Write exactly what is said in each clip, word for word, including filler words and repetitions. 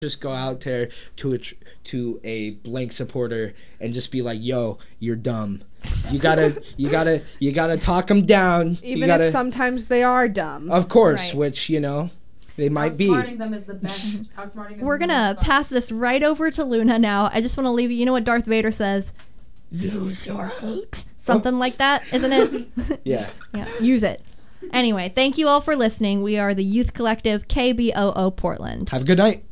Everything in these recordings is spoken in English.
just go out there to a tr- to a blank supporter and just be like, "Yo, you're dumb." You gotta, you gotta, you gotta talk them down. Even gotta, if sometimes they are dumb. Of course, right. which you know, they might be. Outsmarting them is the best. Outsmarting them We're is the gonna most fun. pass this right over to Luna now. I just want to leave you. You know what Darth Vader says? Use your hate. Something oh. like that, isn't it? Yeah. Yeah. Use it. Anyway, thank you all for listening. We are the Youth Collective K B O O Portland. Have a good night.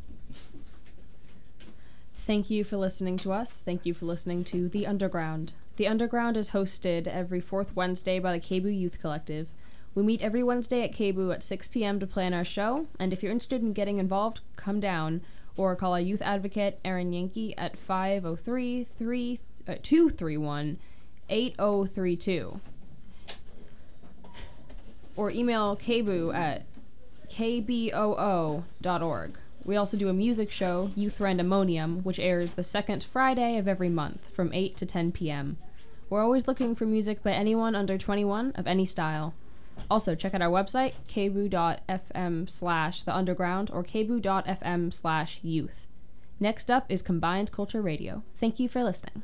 Thank you for listening to us. Thank you for listening to The Underground. The Underground is hosted every fourth Wednesday by the K B O O Youth Collective. We meet every Wednesday at K B O O at six p.m. to plan our show, and if you're interested in getting involved, come down or call our youth advocate, Erin Yankee, at five oh three, two three one, eight oh three two. Or email K B O O at k b o o dot org. We also do a music show, Youth Randomonium, which airs the second Friday of every month from eight to ten p.m. We're always looking for music by anyone under twenty-one of any style. Also, check out our website, k b o o dot f m slash the underground or k b o o dot f m slash youth. Next up is Combined Culture Radio. Thank you for listening.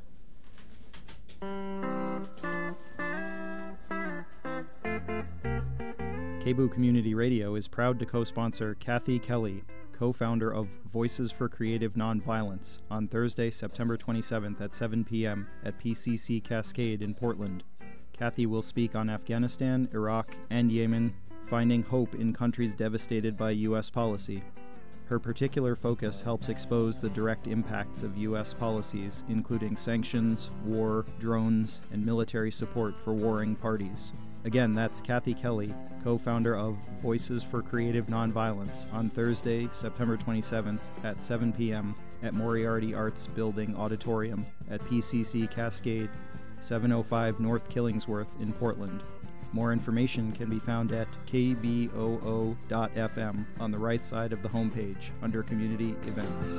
K B O O Community Radio is proud to co-sponsor Kathy Kelly, co-founder of Voices for Creative Nonviolence, on Thursday, September twenty-seventh at seven p.m. at P C C Cascade in Portland. Kathy will speak on Afghanistan, Iraq, and Yemen, finding hope in countries devastated by U S policy. Her particular focus helps expose the direct impacts of U S policies, including sanctions, war, drones, and military support for warring parties. Again, that's Kathy Kelly, co-founder of Voices for Creative Nonviolence, on Thursday, September twenty-seventh at seven p.m. at Moriarty Arts Building Auditorium at P C C Cascade, seven oh five North Killingsworth in Portland. More information can be found at k b o o dot f m on the right side of the homepage under Community Events.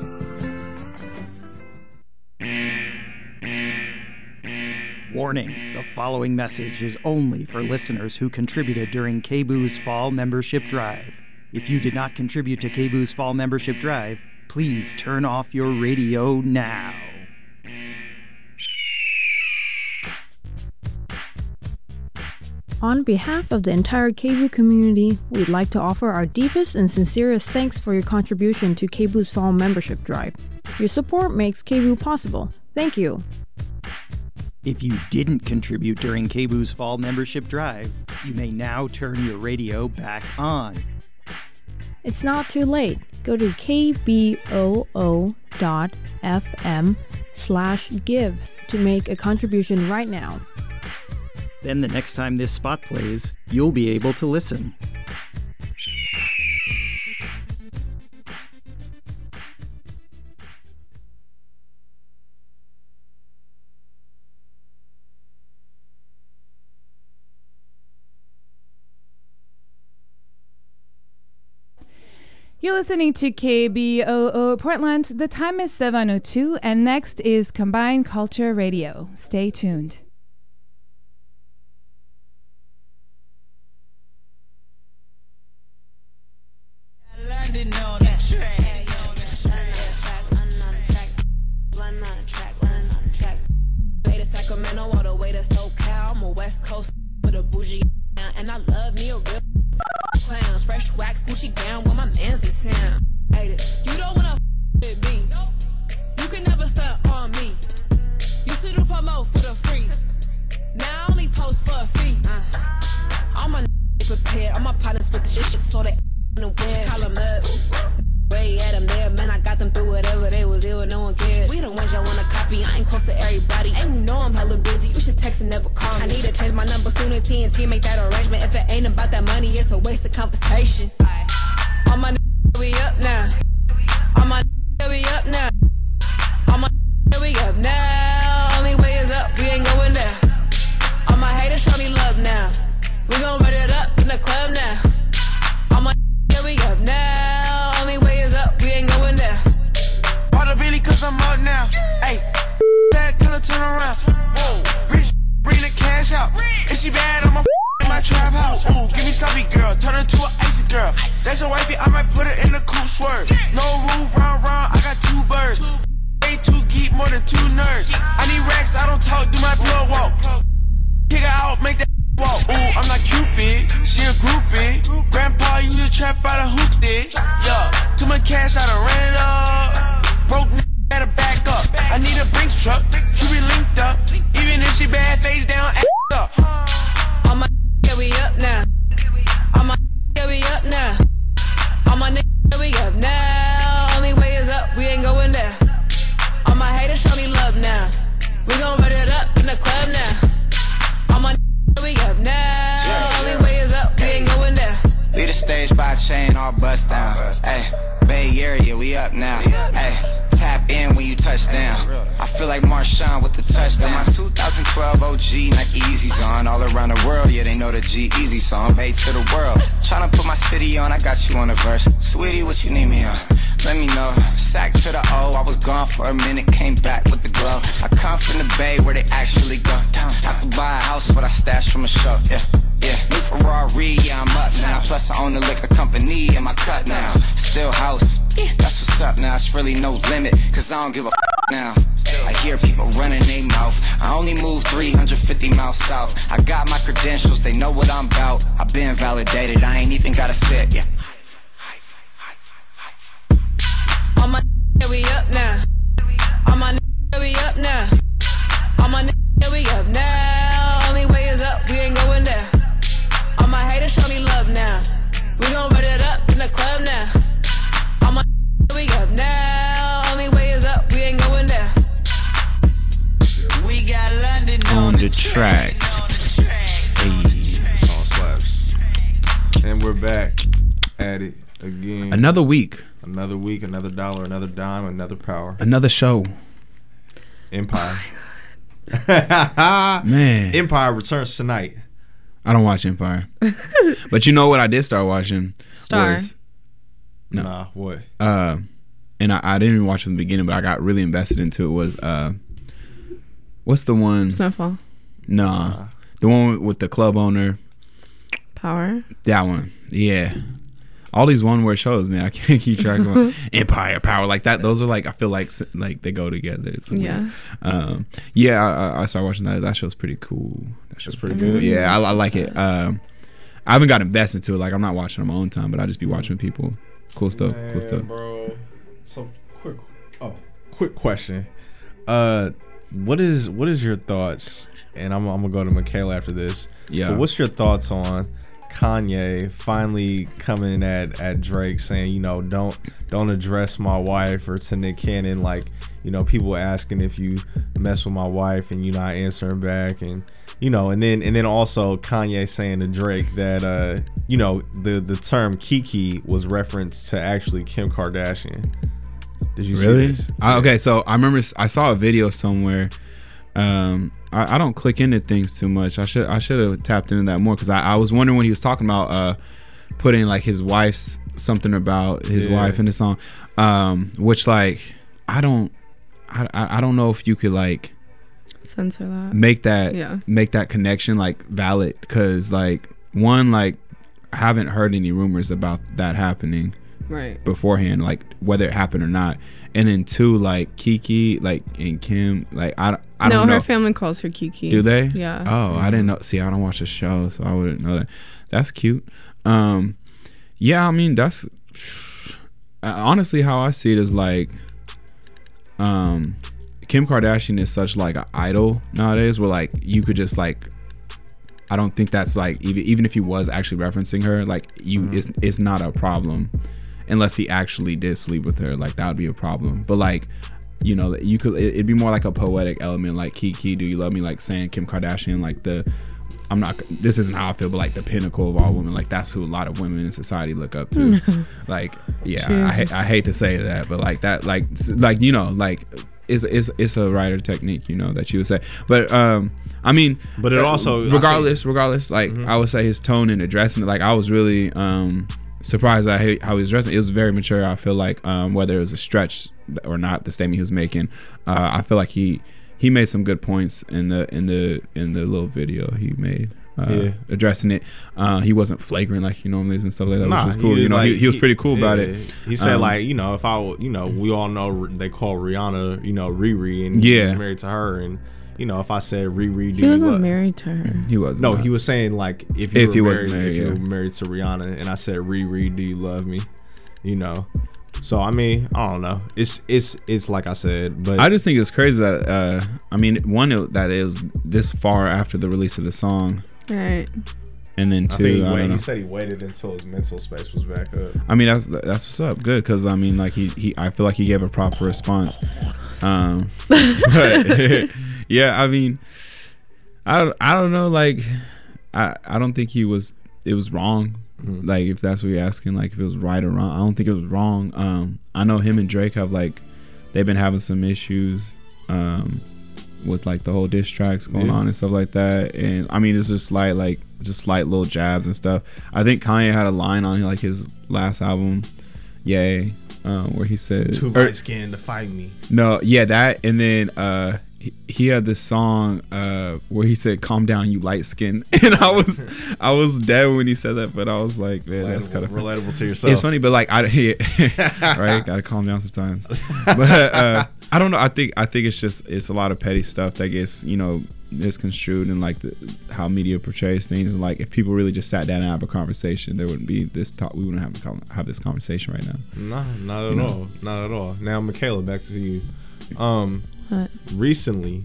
Warning, the following message is only for listeners who contributed during K B O O's Fall Membership Drive. If you did not contribute to K B O O's Fall Membership Drive, please turn off your radio now. On behalf of the entire K B O O community, we'd like to offer our deepest and sincerest thanks for your contribution to K B O O's Fall Membership Drive. Your support makes K B O O possible. Thank you. If you didn't contribute during K B O O's Fall Membership Drive, you may now turn your radio back on. It's not too late. Go to k b o o dot f m slash give to make a contribution right now. Then the next time this spot plays, you'll be able to listen. You're listening to K B O O Portland. The time is seven oh two, and next is Combined Culture Radio. Stay tuned. And I love me a real clowns. Fresh wax, Gucci gown when my man's in town. Hate it. You don't wanna f with me. You can never stunt on me. Used to do promo for the free. Now I only post for a fee. Uh, all my n- prepared. All my partners with the shit, shit so they in the wind. Call them up. Way at them there. Man, I got them through whatever they was ill. No one cared. We the ones y'all wanna copy. I ain't close to everybody. And you know I'm hella busy. You should text and never call me. I need to change my number soon as T N T make that arrangement. If it ain't about that money, it's a waste of conversation. All my n- we up now. All my n- we up now. All my n- we up now. Only way is up. We ain't going down. All my haters show me love now. We gon' run it up in the club now. All my n- we up now. Only way is up. We ain't going down. All the really cause I'm up now. Hey, back till I turn around. Whoa, rich, bring the cash out. If she bad, I'ma f- in my trap house. Ooh, give me sloppy girl, turn her to an icy girl. That's your wifey, I might put her in the cool swerve. truck. You be linked up. Even if she bad, face down, ass up. All my yeah, we up now. All my yeah, we up now. All my niggas, we up now. Only way is up, we ain't going down. All my haters show me love now. We gon' run it up in the club now. All my niggas, we up now. Only way is up, we ain't going down. Lead the stage by chain, all bust down. Hey, Bay Area, we up now. Hey, tap in when you touch down. I feel like Marshawn with the touchdown. My two thousand twelve O G Nike Yeezys on. All around the world, yeah, they know the G-Eazy song. Bay to the world. Tryna put my city on, I got you on the verse. Sweetie, what you need me on? Let me know. Sack to the O, I was gone for a minute, came back with the glow. I come from the Bay where they actually go. I could buy a house, but I stashed from a show, yeah. Yeah, new Ferrari, yeah, I'm up now. Plus I own the liquor company in my cut now. Still house, that's what's up now. It's really no limit, cause I don't give a f now. I hear people running their mouth. I only move three hundred fifty miles south. I got my credentials, they know what I'm about. I've been validated, I ain't even gotta sit, yeah. All my yeah, we up now. All my yeah, we up now. All my yeah, we up now. Only way is up, we ain't going down. All my haters show me love now. We gon' run it up in the club now. All my we up now. Only way is up, we ain't going down. We got London on the track. Hey, song slaps. And we're back at it again. Another week. Another week, another dollar, another dime, another power. Another show. Empire. Oh Man. Empire returns tonight. I don't watch Empire. But you know what I did start watching? Star. Was, no. Nah, what? Uh, and I, I didn't even watch from the beginning, but I got really invested into it. Was uh, what's the one? Snowfall. Nah, nah. The one with the club owner. Power. That one. Yeah. All these one-word shows, man. I can't keep track of them. Empire, Power, like that. Those are like I feel like like they go together. It's yeah. Um, yeah, I, I started watching that. That show's pretty cool. That show's pretty good. Yeah, I, I like it. Um, I haven't got invested into it. Like I'm not watching on my own time, but I just be watching people. Cool stuff. Man, cool stuff, bro. So quick. Oh, quick question. Uh, what is what is your thoughts? And I'm I'm gonna go to Michaela after this. Yeah. But what's your thoughts on Kanye finally coming at, at Drake saying, you know, don't don't address my wife, or to Nick Cannon, like, you know, people asking if you mess with my wife and you not answering back, and you know, and then and then also Kanye saying to Drake that uh, you know, the the term Kiki was referenced to actually Kim Kardashian. Did you really? see this? Uh, okay, so I remember I saw a video somewhere. Um, I, I don't click into things too much. I should I should have tapped into that more, because I, I was wondering when he was talking about uh, putting like his wife's something about his yeah. wife in the song, um, which like I don't I, I don't know if you could like censor that, make that yeah. make that connection like valid, because like one, like I haven't heard any rumors about that happening right beforehand, like whether it happened or not. And then two, like Kiki, like and Kim, like I, I no, don't know. her family calls her Kiki. Do they? Yeah. Oh, mm-hmm. I didn't know. See, I don't watch the show, so I wouldn't know that. That's cute. Um, yeah, I mean that's honestly how I see it is like, um, Kim Kardashian is such like an idol nowadays, where like you could just like, I don't think that's like even even if he was actually referencing her, like you, mm-hmm. it's it's not a problem. Unless he actually did sleep with her, like that would be a problem. But like, you know, you could it'd be more like a poetic element, like Kiki, do you love me? Like saying Kim Kardashian, like the, I'm not, this isn't how I feel, but like the pinnacle of all women, like that's who a lot of women in society look up to. Like, yeah, I, I hate to say that, but like that, like like you know, like it's it's it's a writer technique, you know, that you would say. But um, I mean, but it also regardless, regardless, like mm-hmm. I would say his tone in addressing it, like I was really um. surprised at how he was dressing. It was very mature. I feel like um, whether it was a stretch or not, the statement he was making, uh, I feel like he he made some good points in the in the in the little video he made uh, yeah. addressing it. Uh, he wasn't flagrant like he normally is and stuff like that, nah, which was cool. You know, like, he, he was pretty cool he, about yeah. it. He said um, like, you know, if I, you know, we all know they call Rihanna, you know, Riri, and yeah. he was married to her, and you know, if I said Riri, do he wasn't what? married to her. He wasn't. No, not. he was saying like if you if were he married, wasn't married, if yeah. you were married to Rihanna, and I said Riri, do you love me? You know, So I mean, I don't know. It's it's it's like I said, but I just think it's crazy that uh, I mean, one it- that it was this far after the release of the song, Right. and then I two. think he, I, wait, don't know. he said he waited until his mental space was back up. I mean, that's that's what's up. Good, because I mean, like he, he I feel like he gave a proper response. Um, but yeah, I mean, I don't I don't know. Like, I I don't think he was. It was wrong. Mm-hmm. Like, if that's what you're asking, like if it was right or wrong, I don't think it was wrong. Um, I know him and Drake have like they've been having some issues. Um, with like the whole diss tracks going Yeah. on and stuff like that, and I mean it's just slight like just slight little jabs and stuff. I think Kanye had a line on like his last album, Yay, um, where he said Too or- light skinned to fight me. no, yeah, that, and then uh, he, he had this song uh, where he said, "Calm down, you light skin," and I was, I was dead when he said that, but I was like, man, that's Relatable- kind of relatable to yourself. It's funny, but like, I right, gotta calm down sometimes. But uh, I don't know. I think I think it's just it's a lot of petty stuff that gets you know misconstrued and like the, how media portrays things. And like, if people really just sat down and have a conversation, there wouldn't be this talk. We wouldn't have a con- have this conversation right now. No, not at You know? all. Not at all. Now, Michaela, back to you. Um, What? recently,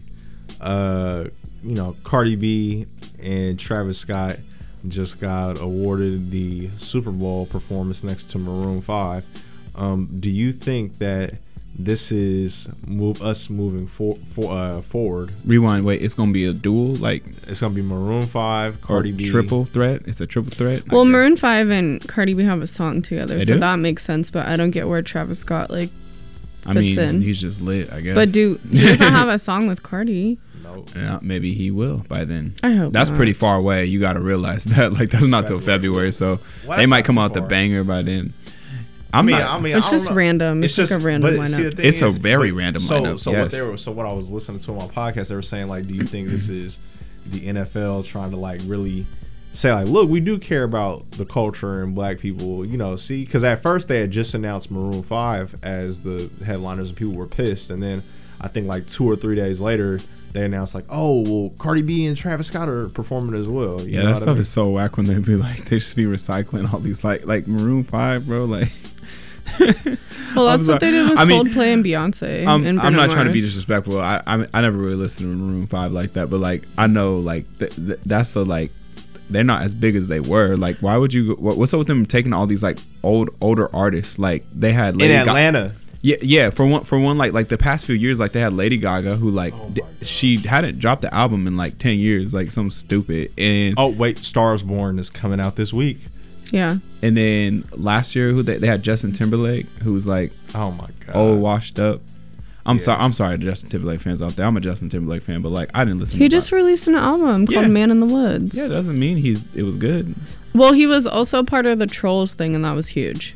uh, you know, Cardi B and Travis Scott just got awarded the Super Bowl performance next to Maroon five. Um, do you think that this is move us moving for, for uh, forward? Rewind. Wait, it's gonna be a duel, like It's gonna be Maroon five, Cardi or B, triple threat. It's a triple threat. Well, Maroon five and Cardi B have a song together, They so do? that makes sense. But I don't get where Travis Scott like fits I mean, in. he's just lit, I guess. But do he doesn't have a song with Cardi? No. Yeah, maybe he will by then. I hope That's not. pretty far away. You got to realize that. Like, that's not till February, so Well, they that's might not come too out the far. banger by then. I I'm mean, not- I mean, It's I don't just know. random. It's like a random but see, lineup. the thing It's a is, very but- random so, lineup, So yes. what they were, so what I was listening to on my podcast, they were saying like, do you think this is the N F L trying to like really say like, look, we do care about the culture and black people, you know? See, because at first they had just announced Maroon five as the headliners and people were pissed, and then I think like two or three days later they announced like, oh, well, Cardi B and Travis Scott are performing as well. You Yeah, know that what I stuff mean? is so whack when they be like, they just be recycling all these, like, like Maroon five, bro. Like, Well, I'm that's what they sorry. did with I mean, Coldplay and Beyonce. I'm, and I'm Bruno not trying to be Mars. disrespectful. I, I I never really listened to Maroon five like that, but like I know like th- th- that's the like they're not as big as they were. Like, why would you? What, what's up with them taking all these like old older artists? Like they had Lady in Ga- Atlanta. Yeah, yeah. For one, for one, like like the past few years, like they had Lady Gaga, who like Oh d- she hadn't dropped the album in like ten years, like something stupid. And Oh wait, Stars Born is coming out this week. Yeah. and then last year, who they, they had Justin Timberlake, who was like Oh my god. old, washed up. I'm Yeah. sorry, I'm sorry to Justin Timberlake fans out there. I'm a Justin Timberlake fan, but like I didn't listen. He to just Rock. released an album called Yeah. Man in the Woods. Yeah, that doesn't mean he's it was good. Well, he was also part of the Trolls thing, and that was huge.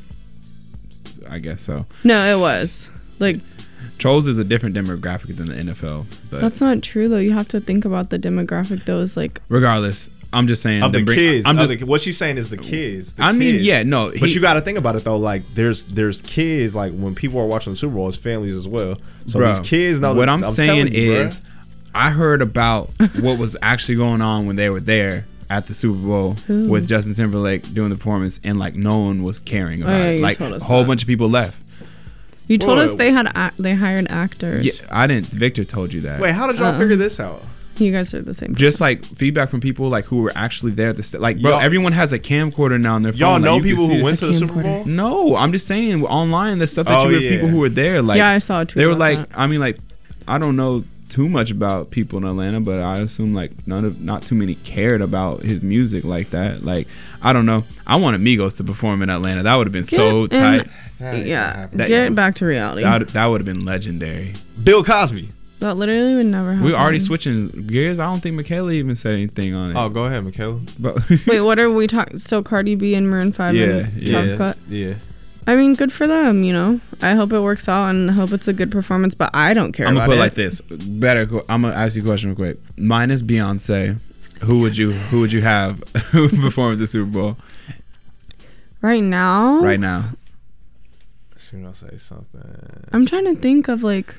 I guess so. No, it was. Like, Trolls is a different demographic than the N F L, but that's not true, though. You have to think about the demographic, though, is like, regardless, I'm just saying Of the bring- kids, I'm of just the- what she's saying is the kids. the I mean, kids. yeah, no, but he- you got to think about it though. Like, there's there's kids. Like when people are watching the Super Bowl, it's families as well. So Bro, these kids know. what that, I'm, I'm saying telling you, is, bruh. I heard about what was actually going on when they were there at the Super Bowl Who? with Justin Timberlake doing the performance, and like no one was caring about yeah, it. you Like told a us whole that. bunch of people left. you told Whoa. us they had ac- they hired actors. Yeah, I didn't. Victor told you that. Wait, how did y'all Uh-uh. figure this out? You guys are the same. Just like feedback from people like who were actually there at the st- like, bro, Y'all- everyone has a camcorder now on their phone. Y'all like, know you can people see who it. went to the Super camcorder. Bowl? No, I'm just saying online the stuff that Oh, you hear yeah. people who were there. Like, Yeah, I saw a tweet They were about like, that. I mean, like, I don't know too much about people in Atlanta, but I assume like none of, not too many cared about his music like that. Like, I don't know. I wanted Migos to perform in Atlanta. That would have been so Get in- tight. Yeah, That- get back to reality. That that would have been legendary. Bill Cosby. That literally would never happen. We already switching gears. I don't think Michaela even said anything on it. Oh, go ahead, Michaela. But Wait, what are we talking? Still Cardi B and Maroon five Yeah, and yeah. Travis Scott? Yeah. I mean, good for them, you know. I hope it works out and I hope it's a good performance, but I don't care I'm about gonna put it. it like this. Better. Go- I'm gonna ask you a question real quick. Minus Beyonce, who would you who would you have perform at the Super Bowl Right now? right now? She's gonna say something. I'm trying to think of like,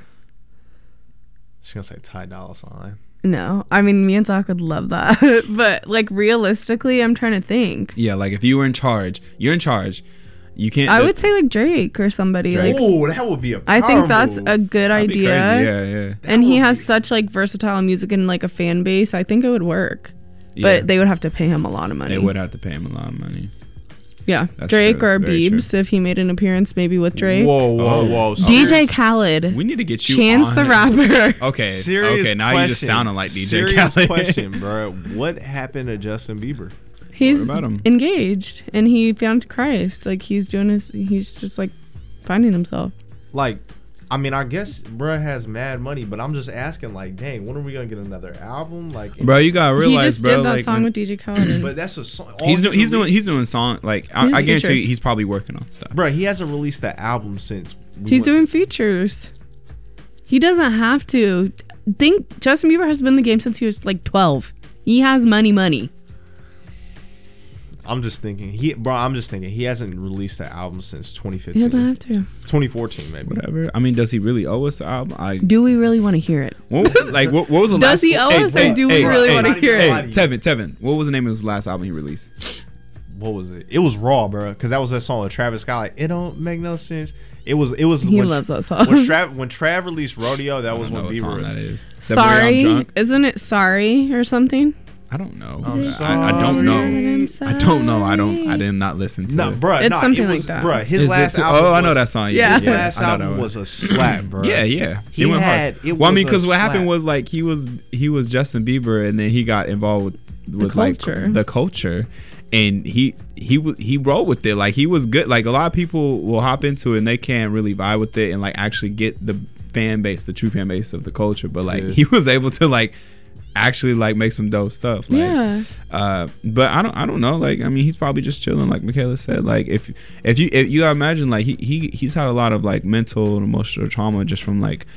She's gonna say Ty Dolla Sign. no. I mean, me and Zach would love that. But like realistically, I'm trying to think. Yeah, like if you were in charge, you're in charge, You can't. I do- would say like Drake or somebody. Drake. Like, Oh, that would be a I power think that's move. a good That'd be idea. crazy. Yeah, yeah. And he has such like versatile music and like a fan base. I think it would work. Yeah. But they would have to pay him a lot of money. They would have to pay him a lot of money. Yeah, That's Drake true. or Very Biebs if he made an appearance maybe with Drake. Whoa, whoa, whoa. D J Serious- Khaled. We need to get you Chance on the here. Rapper. Okay. Serious okay. Now question. you just sounding like D J Serious Khaled. question, bro. What happened to Justin Bieber? He's about him? engaged and he found Christ. Like he's doing his. He's just like finding himself. Like, I mean, I guess bruh has mad money, but I'm just asking, like, dang, when are we gonna get another album? Like, Bro, you gotta realize, he just bro, did that like, song when- with D J Khaled. and- but that's a song. all He's doing. He's doing. released- He's doing song. Like I, He's I guarantee features. you, he's probably working on stuff. Bruh, he hasn't released the album since. we He's went- doing features. He doesn't have to. Think Justin Bieber has been in the game since he was like twelve. He has money, money. I'm just thinking, he, bro. I'm just thinking, he hasn't released the album since twenty He fifteen. doesn't have to. twenty fourteen, maybe. Whatever. I mean, does he really owe us the album? I. Do we really want to hear it? What, like what, what was the Does last? he owe hey, us or hey, do we hey, really hey, wanna hear hey, it? Tevin, Tevin, what was the name of his last album he released? What was it? It was Raw, bro. Because that was that song with Travis Scott. Like, it don't make no sense. It was. It was. He when, loves that song. When Trav, when Trav released Rodeo, that was know when what Bieber. song that is. Sorry, isn't it sorry or something? I don't know. I'm I, I don't know. sorry. I don't know. I don't. I did not listen to No, it. bruh, It's nah, something it like was, that. Bruh, his Is it last too- album. oh, I know was- that song. Yeah. His yeah, last I know that album one. was a slap, bro. Yeah, yeah. He went had. hard. It Well, I mean, was a because what happened slap. was like he was he was Justin Bieber, and then he got involved with with like culture. the culture, and he he w- he rolled with it. Like he was good. Like a lot of people will hop into it and they can't really vibe with it and like actually get the fan base, the true fan base of the culture. But like Yeah. he was able to like actually like make some dope stuff. Like, Yeah. Uh, but I don't I don't know. Like I mean, he's probably just chilling. Like Michaela said. Like if if you if you gotta imagine like he he he's had a lot of like mental and emotional trauma just from like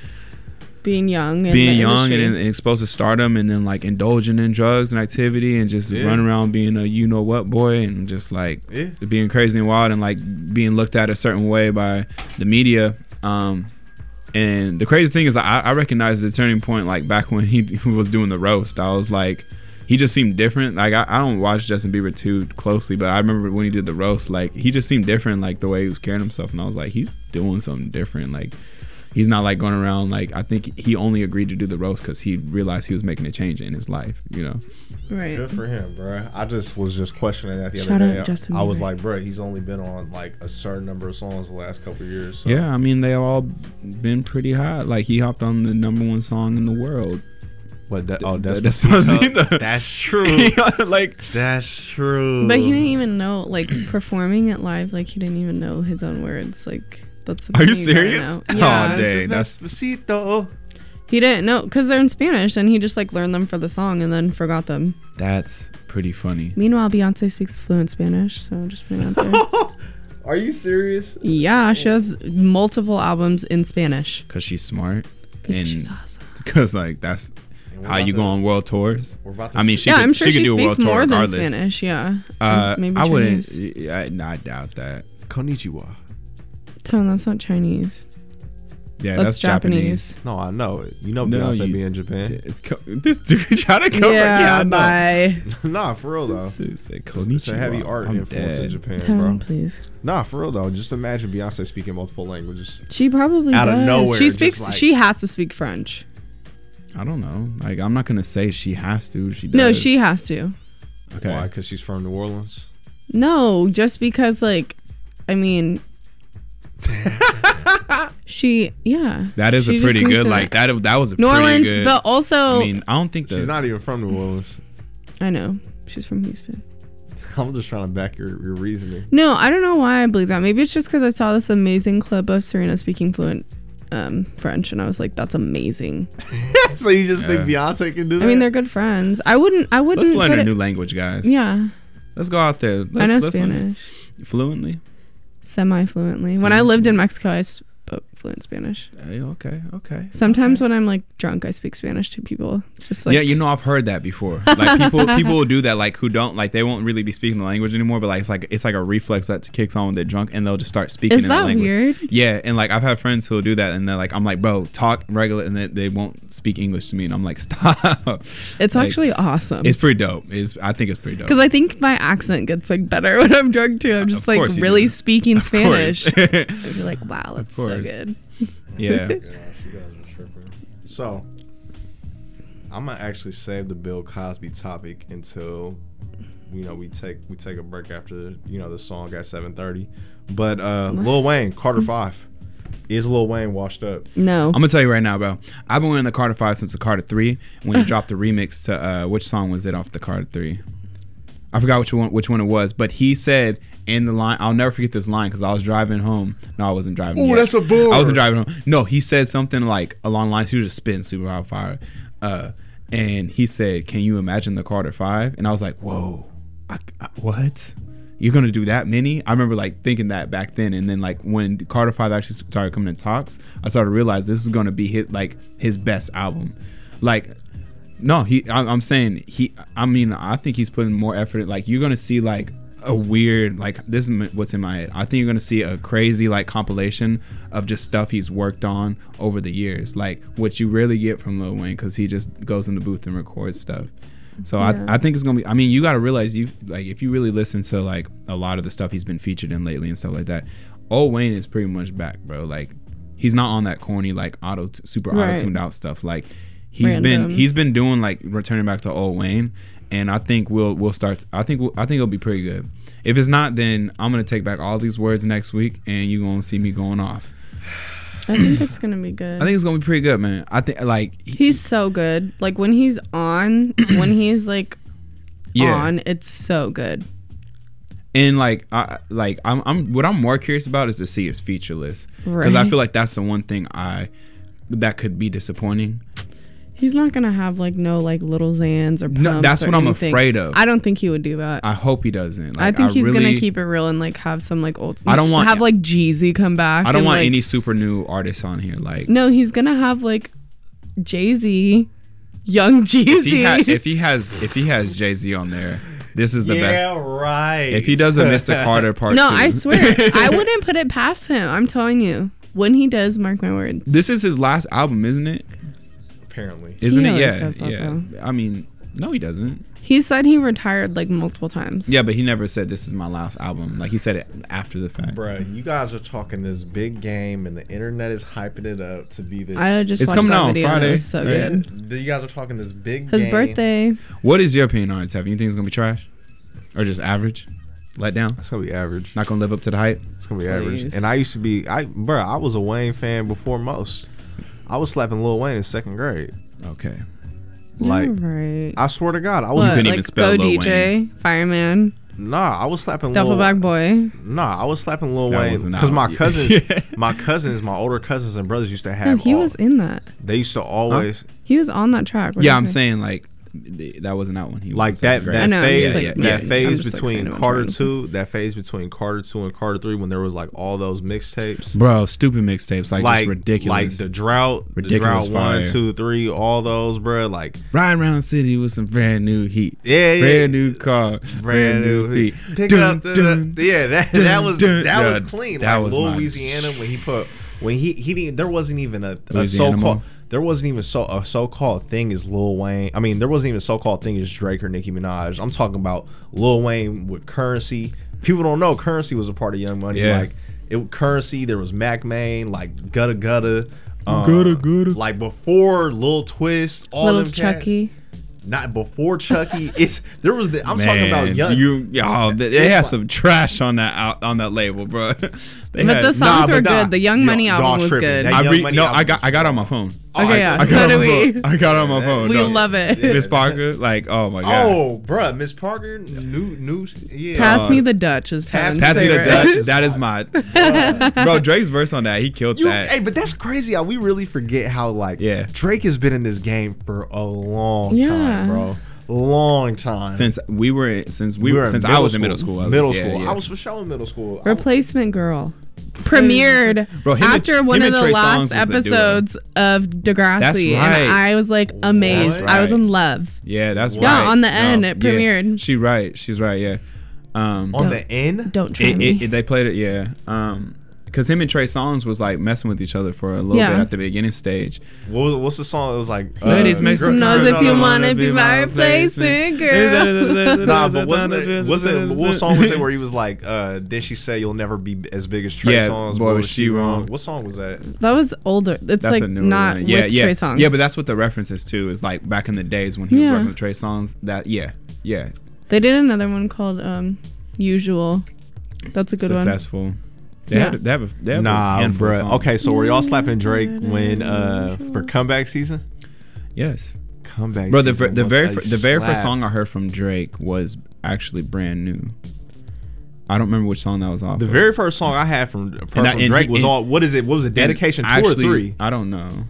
Being young, in being the young and, industry. and exposed to stardom, and then like indulging in drugs and activity, and just Yeah. running around being a you know what boy, and just like Yeah. being crazy and wild, and like being looked at a certain way by the media. Um, and the crazy thing is, I, I recognize the turning point. Like back when he was doing the roast, I was like, he just seemed different. Like I, I don't watch Justin Bieber too closely, but I remember when he did the roast, like he just seemed different, like the way he was carrying himself, and I was like, he's doing something different, like. He's not like going around like I think he only agreed to do the roast because he realized he was making a change in his life, you know. Right. Good for him, bro. I just was just questioning that the Shout other out day. Justin I was Bieber. like, bro, he's only been on like a certain number of songs the last couple of years. So. Yeah, I mean they all been pretty hot. Like he hopped on the number one song in the world. But that, oh, The- that's Despacito. that's true. like That's true. But he didn't even know, like, performing it live, like, he didn't even know his own words. Like, that's the Are you thing gotta serious? know. Oh, Yeah. dang. That's Despacito. He didn't know, because they're in Spanish, and he just, like, learned them for the song and then forgot them. that's pretty funny. Meanwhile, Beyonce speaks fluent Spanish, so just putting it out there. Are you serious? Yeah, she has multiple albums in Spanish. Cause she's smart Because and she's awesome. because like that's we're how about you to- go on world tours. we're about to I mean, see- she Yeah, could, I'm sure she she could do a world speaks tour more than regardless. Spanish, yeah. Uh, Maybe I wouldn't. Chinese. I, I doubt that. Konnichiwa. Tell him that's not Chinese. Yeah, That's that's, Japanese. No, I know it. You know No, Beyonce you- be in Japan. It's co- this dude trying to cover. Yeah, I know. bye. Nah, for real though. Dude, say It's a heavy konnichiwa. art I'm influence in dead. Japan, Tell bro. him, please. Nah, for real though. Just imagine Beyonce speaking multiple languages. She probably Out of does. nowhere, She just speaks. like- She has to speak French. I don't know. Like I'm not gonna say she has to. She does. No, she has to. Okay. Why? Because she's from New Orleans. No, just because, like, I mean, she, yeah. That is She a just pretty needs good. to- Like that. That was a New pretty Orleans, good. but also, I mean, I don't think the, She's not even from New Orleans. I know she's from Houston. I'm just trying to back your, your reasoning. No, I don't know why I believe that. Maybe it's just because I saw this amazing clip of Serena speaking fluent um, French, and I was like, "That's amazing." So you just think Yeah. Beyonce can do that? I mean, they're good friends. I wouldn't. I wouldn't. Let's learn put a it- new language, guys. Yeah, Let's go out there. Let's, I know let's learn it. Spanish Fluently. semi fluently. When I lived in Mexico, I spoke fluent Spanish. Hey, okay, okay. Sometimes when I'm like drunk, I speak Spanish to people. Just like yeah, you know, I've heard that before. Like people, people will do that. Like who don't like they won't really be speaking the language anymore, but like it's like it's like a reflex that kicks on when they're drunk, and they'll just start speaking. Is in that that language. weird? Yeah, and like I've had friends who'll do that, and they're like, I'm like, bro, talk regular, and they, they won't speak English to me, and I'm like, stop. It's Like, actually awesome. It's pretty dope. It's I think it's pretty dope. Because I think my accent gets like better when I'm drunk too. I'm just Of like course you really do. speaking Of Spanish. course. I'd be like, wow, that's so course. good. Yeah. Gosh, you guys are tripping. So, I'm gonna actually save the Bill Cosby topic until you know we take we take a break after you know the song at seven thirty. But uh, Lil Wayne, Carter Five, is Lil Wayne washed up? No. I'm gonna tell you right now, bro. I've been wearing the Carter Five since the Carter Three. When he dropped the remix to uh, which song was it off the Carter Three? I forgot which one which one it was, but he said in the line, I'll never forget this line because I was driving home. No, I wasn't driving. Ooh, yet. that's a bar. I wasn't driving home. No, he said something like along the lines. He was just spitting super hot fire, uh, and he said, "Can you imagine the Carter Five?" And I was like, "Whoa, I, I, what? You're gonna do that many?" I remember like thinking that back then, and then like when Carter Five actually started coming in talks, I started to realize this is gonna be hit like his best album, like. No, he. I, I'm saying he. I mean, I think he's putting more effort. Like you're gonna see like a weird like this is what's in my head. I think you're gonna see a crazy like compilation of just stuff he's worked on over the years, like what you rarely get from Lil Wayne because he just goes in the booth and records stuff. So Yeah. I I think it's gonna be. I mean, you got to realize you like if you really listen to like a lot of the stuff he's been featured in lately and stuff like that. Old Wayne is pretty much back, bro. Like he's not on that corny like auto t- super Right. auto tuned out stuff. Like. He's Random. been he's been doing like returning back to old Wayne, and I think we'll we'll start. I think we'll, I think it'll be pretty good. If it's not, then I'm gonna take back all these words next week, and you're gonna see me going off. I think it's gonna be good. I think it's gonna be pretty good, man. I think like He's so good. Like when he's on, when he's like Yeah. on, it's so good. and like I like I'm I'm what I'm more curious about is to see his feature list because I Right. feel like that's the one thing I that could be disappointing. He's not gonna have like no like little Xans or pumps No, that's or what I'm anything. afraid of. I don't think he would do that. I hope he doesn't. I Like, think he's really, gonna keep it real and like have some like old. I don't want- have like Jeezy come back. I don't and, want like, any super new artists on here. Like No, he's gonna have like Jay Z, young Jay if he, ha- Z. if he has if he has Jay Z on there, this is the Yeah, best. right. If he does a Mister Carter part No, two, I swear, I wouldn't put it past him. I'm telling you, when he does, mark my words. This is his last album, isn't it? Apparently, Isn't He it? always Yeah, says that, yeah. though. I mean, no, he doesn't. He said he retired like multiple times. Yeah, but he never said this is my last album. Like he said it after the fact. bruh, you guys are talking this big game, and the internet is hyping it up to be this. I just It's watched coming that out on video and it Friday, was so right? good. You guys are talking this big His game. birthday. What is your opinion on it, Tevin? You think it's gonna be trash, or just average? Let down? It's gonna be average. Not gonna live up to the hype. It's gonna be average. Please. And I used to be, I bruh, I was a Wayne fan before most. I was slapping Lil Wayne in second grade. Okay. Like, You're right. I swear to God, I was. What, couldn't like even spell Go Lil D J, Fireman, Nah, I was slapping Lil Duffelbag Boy. Nah, I was slapping Lil That Wayne wasn't because out my yet. cousins, my cousins, my older cousins and brothers used to No, have. he all- was in that. They used to always He was on that track. What Yeah, do you I'm think? saying like th- that wasn't out when he like was in that second grade. I that know, I'm phase just like- that yeah, I'm phase just, like, between saying what Carter I'm trying to two that phase between Carter two and Carter three when there was like all those mixtapes. Bro, stupid mixtapes like, Like just ridiculous. like the drought, Ridiculous the drought one, fire. two, three, all those, bro. Like Riding around the city with some brand new heat. yeah, yeah, Brand new car, brand new feet. Pick Dun, up, the, dun, yeah. That dun, that was dun. that was Yeah, clean. that like was Lil my- Louisiana when he put when he he didn't. There wasn't even a, a Louisiana so called. Mo? There wasn't even so a so called thing as Lil Wayne. I mean, there wasn't even a so called thing as Drake or Nicki Minaj. I'm talking about Lil Wayne with Currency. People don't know Currency was a part of Young Money. Yeah. Like it Currency. There was Mac Main, like Gutta Gutta. Um, Gutta Gutta. Like before Lil Twist, all Little them cats. Chucky. Not before Chucky. It's there was the. I'm talking about Man, young. You, y'all, they, they It's had like- some trash on that out on that label, bro. They But had, the songs Nah, were but nah, good. The Young y'all- Money y'all album was tripping. good. That I Young re- Money no, album I got was I got it on fire. my phone. Oh, Okay, I- yeah. I got So it do on my we. phone. I got it on my phone. We no. love it. Miss Parker, like, oh my god. Oh, bruh, Miss Parker, new, new, yeah. Pass Uh, me the Dutch is Pass- Tevin. Pass me the favorite. Dutch. That is my bro. Drake's verse on that, he killed You, that. hey, but that's crazy how we really forget how like Yeah. Drake has been in this game for a long Yeah. time, bro. Long time. Since we were, since we, We were, were in since I middle was in middle school. school. I was- Middle yeah, school. yeah. I was for sure in middle school. I- Replacement Girl. premiered Bro, him and- after one him of and the Trey last Songz was the duo. episodes of Degrassi, That's right. and I was like amazed. That's I was right. in love. Yeah, that's Yeah, right. on the end, it yeah. premiered. She right. She's right. Yeah. Um, On the end? Don't try it, me. it, it- they played it. Yeah. Um, because him and Trey Songz was like messing with each other for a little Yeah. bit at the beginning stage. What was, what's the song? It was like Ladies, make girl- some Knows noise if you wanna wanna be my replacement, girl. Nah, but wasn't it, wasn't what song was it where he was like, uh, did she say you'll never be as big as Trey Yeah, Songz? boy, was she wrong. What song was that? That was older. It's That's like a newer not one. with yeah, yeah. Trey Songz. Yeah, but that's what the reference is too. Is like back in the days when he Yeah. was working with Trey Songz. That yeah, yeah. They did another one called um, Usual. That's a good Successful. one. They Yeah. have, they have, a, they have a Nah, handful of bruh. songs. Okay, so were y'all slapping Drake when uh for comeback season? Yes. Comeback Bro, the, season. the was very a fir- the very first slap. song I heard from Drake was actually brand new. I don't remember which song that was off. The of. very first song I had from, from, And that- and Drake he- was and- all. What is it? What was it? and Dedication two actually, or three? I don't know.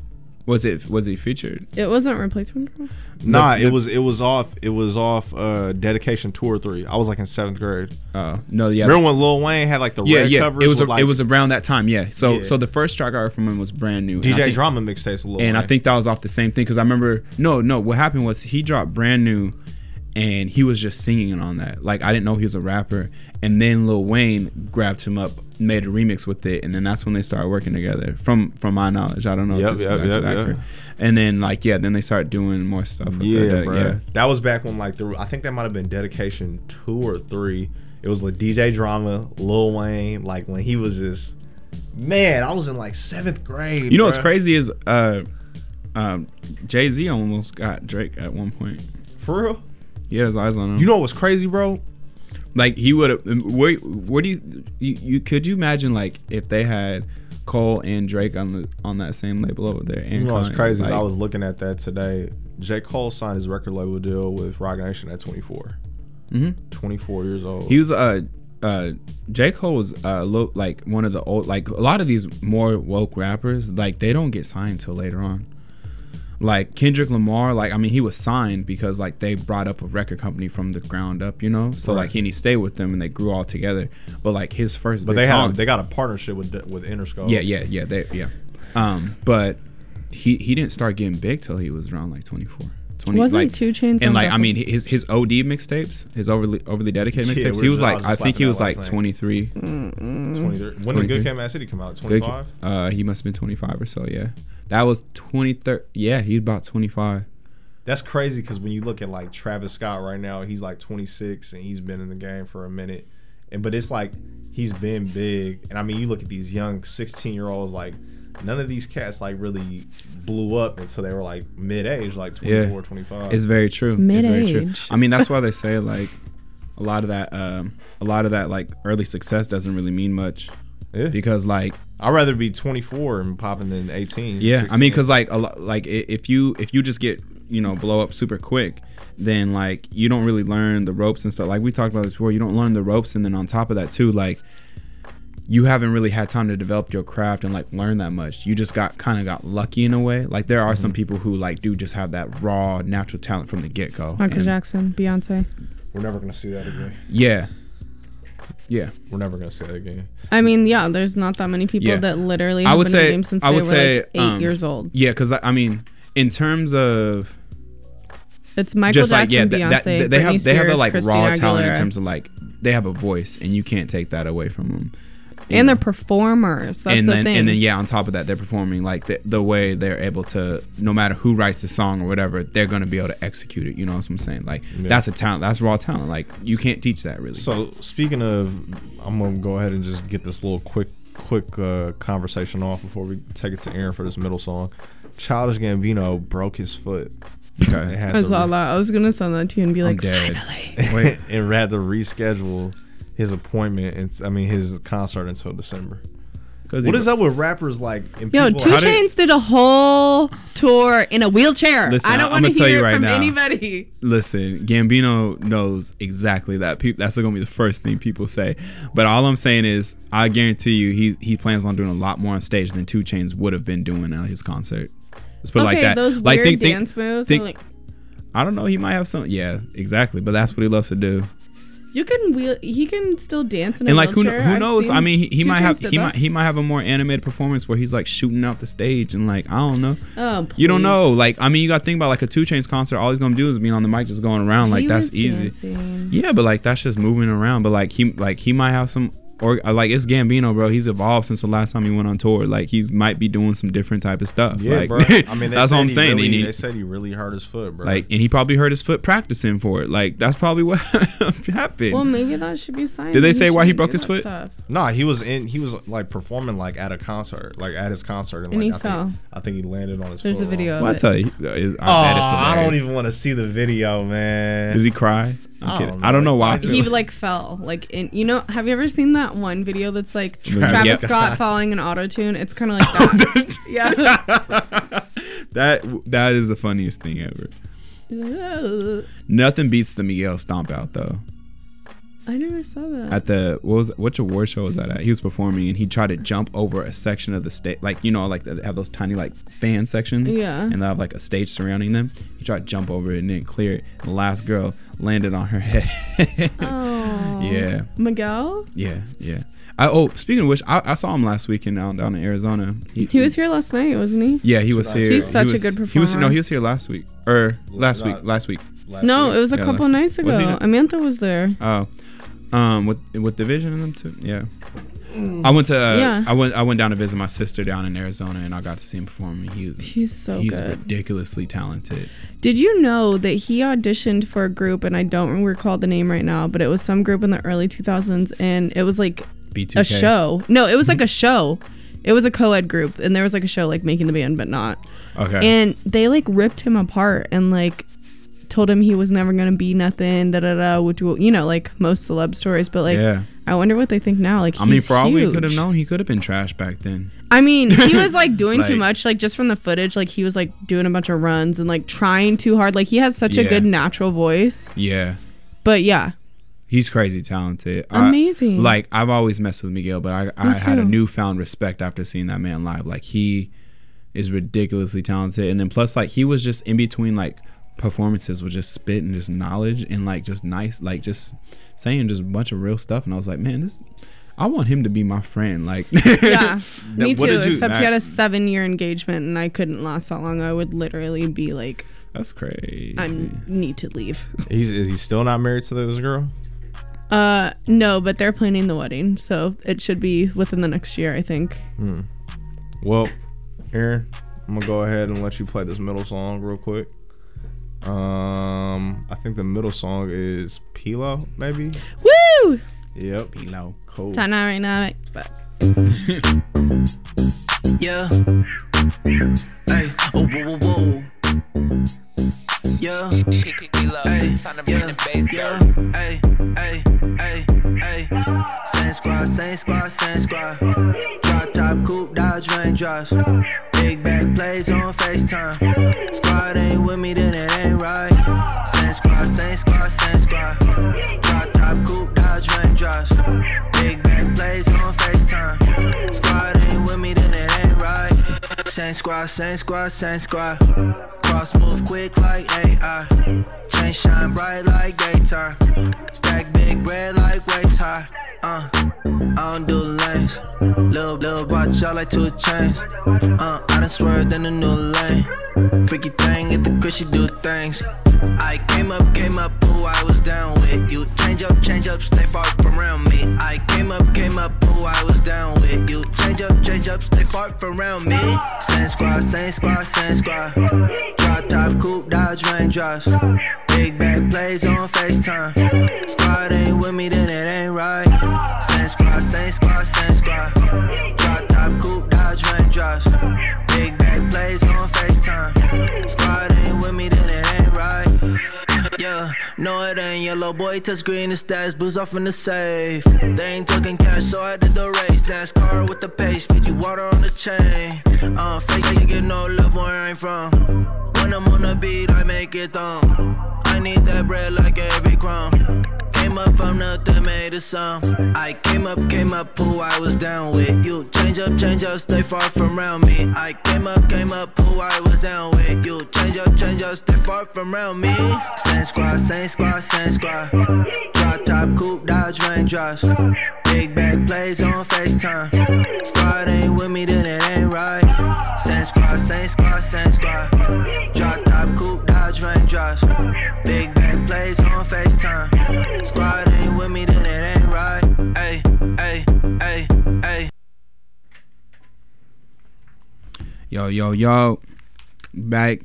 Was it was he featured? It wasn't Replacement Girl? Nah, The- it the- was it was off. It was off. Uh, Dedication two or three. I was like in seventh grade. Oh no, yeah. Remember when Lil Wayne had like the yeah, red yeah. covers? It was a, with, like, it was around that time. Yeah. So Yeah. so the first track I heard from him was brand new. D And I J think- Drama mixtapes a Lil And Wayne. I think that was off the same thing because I remember no no what happened was he dropped brand new, and he was just singing on that. Like I didn't know he was a rapper, and then Lil Wayne grabbed him up, made a remix with it, and then that's when they started working together. From from my knowledge, I don't know. Yep, if this yep, is actually yep, yep. accurate. And then like yeah, then they started doing more stuff. With Yeah, their, bro. yeah. That was back when like the I think that might have been Dedication two or three. It was like D J Drama, Lil Wayne, like when he was just man. I was in like seventh grade. You know what's bruh. crazy is uh, um, Jay Z almost got Drake at one point. For real? He had his eyes on him. You know what's crazy, bro? Like he would have. Where, where do you, you you could you imagine like if they had Cole and Drake on the on that same label over there? And You know what's Kanye, crazy is like, I was looking at that today. J. Cole signed his record label deal with Roc Nation at twenty-four. Mhm. twenty-four years old. He was uh uh J. Cole was uh lo- like one of the old like a lot of these more woke rappers like they don't get signed till later on. Like Kendrick Lamar, like I mean he was signed because like they brought up a record company from the ground up, you know. So Right. like he, and he stayed with them and they grew all together. But like his first But big they song, have they got a partnership with with Interscope. yeah yeah yeah they yeah. Um, but he he didn't start getting big till he was around like twenty-four. twenty, Wasn't like, two Chainz and on like I Double? mean his his O D mixtapes, his overly overly dedicated Yeah, mixtapes. we he were was just- I like was I just think he laughing was at like last night. twenty-three. twenty-three. When did twenty-three. Good Kid, Mad City come out? Good- twenty-five? Uh, he must have been twenty-five or so. Yeah, that was twenty-three. Yeah, he's about twenty-five. That's crazy because when you look at like Travis Scott right now, he's like twenty-six and he's been in the game for a minute. And but it's like he's been big. And I mean, you look at these young sixteen year olds, like none of these cats like really blew up until they were like mid age, like twenty-four, twenty-five. It's very true. It's very true. Mid-age. I mean, that's why they say like a lot of that, um, a lot of that like early success doesn't really mean much. Yeah. Because like I'd rather be twenty-four and popping than eighteen. yeah, I sixteen. mean, because like a lot, like i- if you if you just get you know blow up super quick, then like you don't really learn the ropes and stuff. Like we talked about this before, you don't learn the ropes, and then on top of that too, like you haven't really had time to develop your craft and like learn that much. You just got kind of got lucky in a way. Like there are some people who like do just have that raw natural talent from the get go. Michael Jackson, Beyonce. We're never gonna see that again. Yeah. Yeah. We're never gonna see that again. I mean, yeah, there's not that many people Yeah. that literally I have would been say in the game since I they would were say like eight um, years old. Yeah, because I, I mean, in terms of It's Michael just like Jackson, yeah, that, Beyonce, that, they Britney have they have the Spears, like raw Christina talent in Aguilera. terms of like they have a voice and you can't take that away from them. You And know? they're performers. That's and the then thing. and then yeah, on top of that, they're performing like the, the way they're able to. No matter who writes the song or whatever, they're gonna be able to execute it. You know what I'm saying? Like Yeah. that's a talent. That's raw talent. Like you can't teach that really. So speaking of, I'm gonna go ahead and just get this little quick, quick uh, conversation off before we take it to Aaron for this middle song. Childish Gambino broke his foot. Okay. They had I to saw re- that. I was gonna send that to you and be I'm like, dead. finally. Wait. and had to reschedule his appointment and I mean his concert until December. Because What is up with rappers like? And Yo, people- Two How did- Chainz did a whole tour in a wheelchair. Listen, I don't I'm want to gonna tell hear you it right from now. anybody. Listen, Gambino knows exactly that. Pe- that's gonna be the first thing people say. But all I'm saying is, I guarantee you, he he plans on doing a lot more on stage than two Chainz would have been doing at his concert. Let's put it like Okay, that. those like, weird think- think- dance moves. think- are like, I don't know. He might have some. Yeah, exactly. But that's what he loves to do. You can wheel. He can still dance in a And like who wheelchair. who I've knows? seen I mean, he, he Two might Chainz have did he that. might he might have a more animated performance where he's like shooting out the stage and like I don't know. Oh, you don't please. know. Like I mean, you got to think about like a Two Chainz concert. All he's gonna do is be on the mic, just going around. Like He that's was easy. dancing. Yeah, but like that's just moving around. But like he like he might have some. Or like it's Gambino, bro. He's evolved since the last time he went on tour. Like he's might be doing some different type of stuff. Yeah, like, bro. I mean, they that's said what I'm he saying. Really, And he- they said he really hurt his foot, bro. Like, and he probably hurt his foot practicing for it. Like that's probably what happened. Well, maybe that should be signed. Did they say why he shouldn't broke do his that foot? stuff. Nah, he was in. He was like performing like at a concert, like at his concert, and, And like he I fell. think I think he landed on his. There's foot a video Well, I of tell it. you, I Oh, bet it's I don't hilarious. even want to see the video, man. Did he cry? I'm I kidding. don't I don't know know. why. He like fell like in. You know, have you ever seen that one video that's like Travis Travis Yep. Scott falling in auto tune? It's kind of like that. Yeah. that that is the funniest thing ever. Nothing beats the Miguel stomp out though. I never saw that. At the what was which award show was that at? He was performing and he tried to jump over a section of the stage, like you know, like they have those tiny like fan sections, Yeah. and they have like a stage surrounding them. He tried to jump over it and didn't clear it. The last girl landed on her head. Oh. Yeah. Miguel? Yeah, yeah. I oh, speaking of which, I, I saw him last weekend down down in Arizona. He was here last night, wasn't he? Yeah, he was here. He's He such a was- good He was no, performer. he was here last week or last week. Last week. No, it was a Yeah, couple last- nights was he ago. there? Amantha was there. Oh, um, with with Division and them too. Yeah. I went to uh, Yeah. I went I went down to visit my sister down in Arizona and I got to see him perform. And he was He's so he's good. ridiculously talented. Did you know that he auditioned for a group, and I don't recall the name right now, but it was some group in the early two thousands, and it was like B two K? a show. No, it was like a show. It was a co-ed group, and there was like a show like Making the Band, but not. Okay. And they like ripped him apart and like told him he was never gonna be nothing, da da da, which will, you know, like most celeb stories. But like, Yeah. I wonder what they think now. Like, I mean, he's for all we huge. could have known, he could have been trash back then. I mean, he was like doing too Like- much, like just from the footage. Like he was like doing a bunch of runs and like trying too hard. Like he has such a Yeah. good natural voice. Yeah. But yeah, He's crazy talented. I- Amazing. like I've always messed with Miguel, but I, I had a too. newfound respect after seeing that man live. Like he is ridiculously talented, and then plus like he was just in between like performances was just spitting just knowledge and like just nice, like just saying just a bunch of real stuff. And I was like, man, this. I want him to be my friend. Like, yeah, me What too. did you- Except he had Mac- a seven-year engagement, and I couldn't last that long. I would literally be like, That's crazy. I need to leave. He's is he still not married to this girl? Uh, no, but they're planning the wedding, so it should be within the next year, I think. Hmm. Well, Aaron, I'm gonna go ahead and let you play this middle song real quick. Um, I think the middle song is Pilo, maybe. Woo! Yep. Pilo. Cool. Time now, right now, but Yeah. Hey. Oh, whoa, whoa, whoa. Yeah. Hey. Yeah. Yeah. Hey. Hey. Hey. Hey. Same squad, same squad, same squad. Drop top, coupe, Dodge raindrops. Big back plays on FaceTime. Squad ain't with me, then it ain't right. Same squad, same squad, same squad. Drop top, coupe, Dodge raindrops. Big back plays on FaceTime. Squad ain't with me, then it ain't right. Same squad, same squad, same squad. Cross move quick like A I. Chain shine bright like daytime. Stack big bread like waist high. Uh, I don't do lanes. Lil' lil' watch out like two chains. Uh, I done swerved in a new lane. Freaky thing at the crib, she do things. I came up, came up, who I was down with. You change up, change up, stay far from around me. I came up, came up, who I was down with. You change up, change up, stay far from around me. Same squad, same squad, same squad. Drop top, coupe, Dodge raindrops. Big back plays on FaceTime. Squad ain't with me, then it ain't right. Same squad, same squad, same squad. Drop top, coupe, Dodge raindrops. Big back plays on FaceTime. Squad ain't with me, then it ain't right. Yeah, no it ain't yellow boy, touch green and stash, booze off in the safe. They ain't talking cash, so I did the race. NASCAR with the pace, feed you water on the chain. Uh, fake ain't get no love where I'm from. When I'm on the beat, I make it thumb. I need that bread like every crumb. Came came up from nothing, made a sum. I came up, came up, who I was down with. You change up, change up, stay far from around me. I came up, came up, who I was down with. You change up, change up, stay far from around me. Same squad, same squad, same squad. Drop top, coupe, Dodge raindrops. Big bag plays on FaceTime. Squad ain't with me, then it ain't right. Same squad, same squad, same squad. Drop top, coupe, Dodge raindrops. Big bag plays on FaceTime. Squad ain't with me, then it ain't right. Ay, ay, ay, ay. Yo, yo, yo. Back.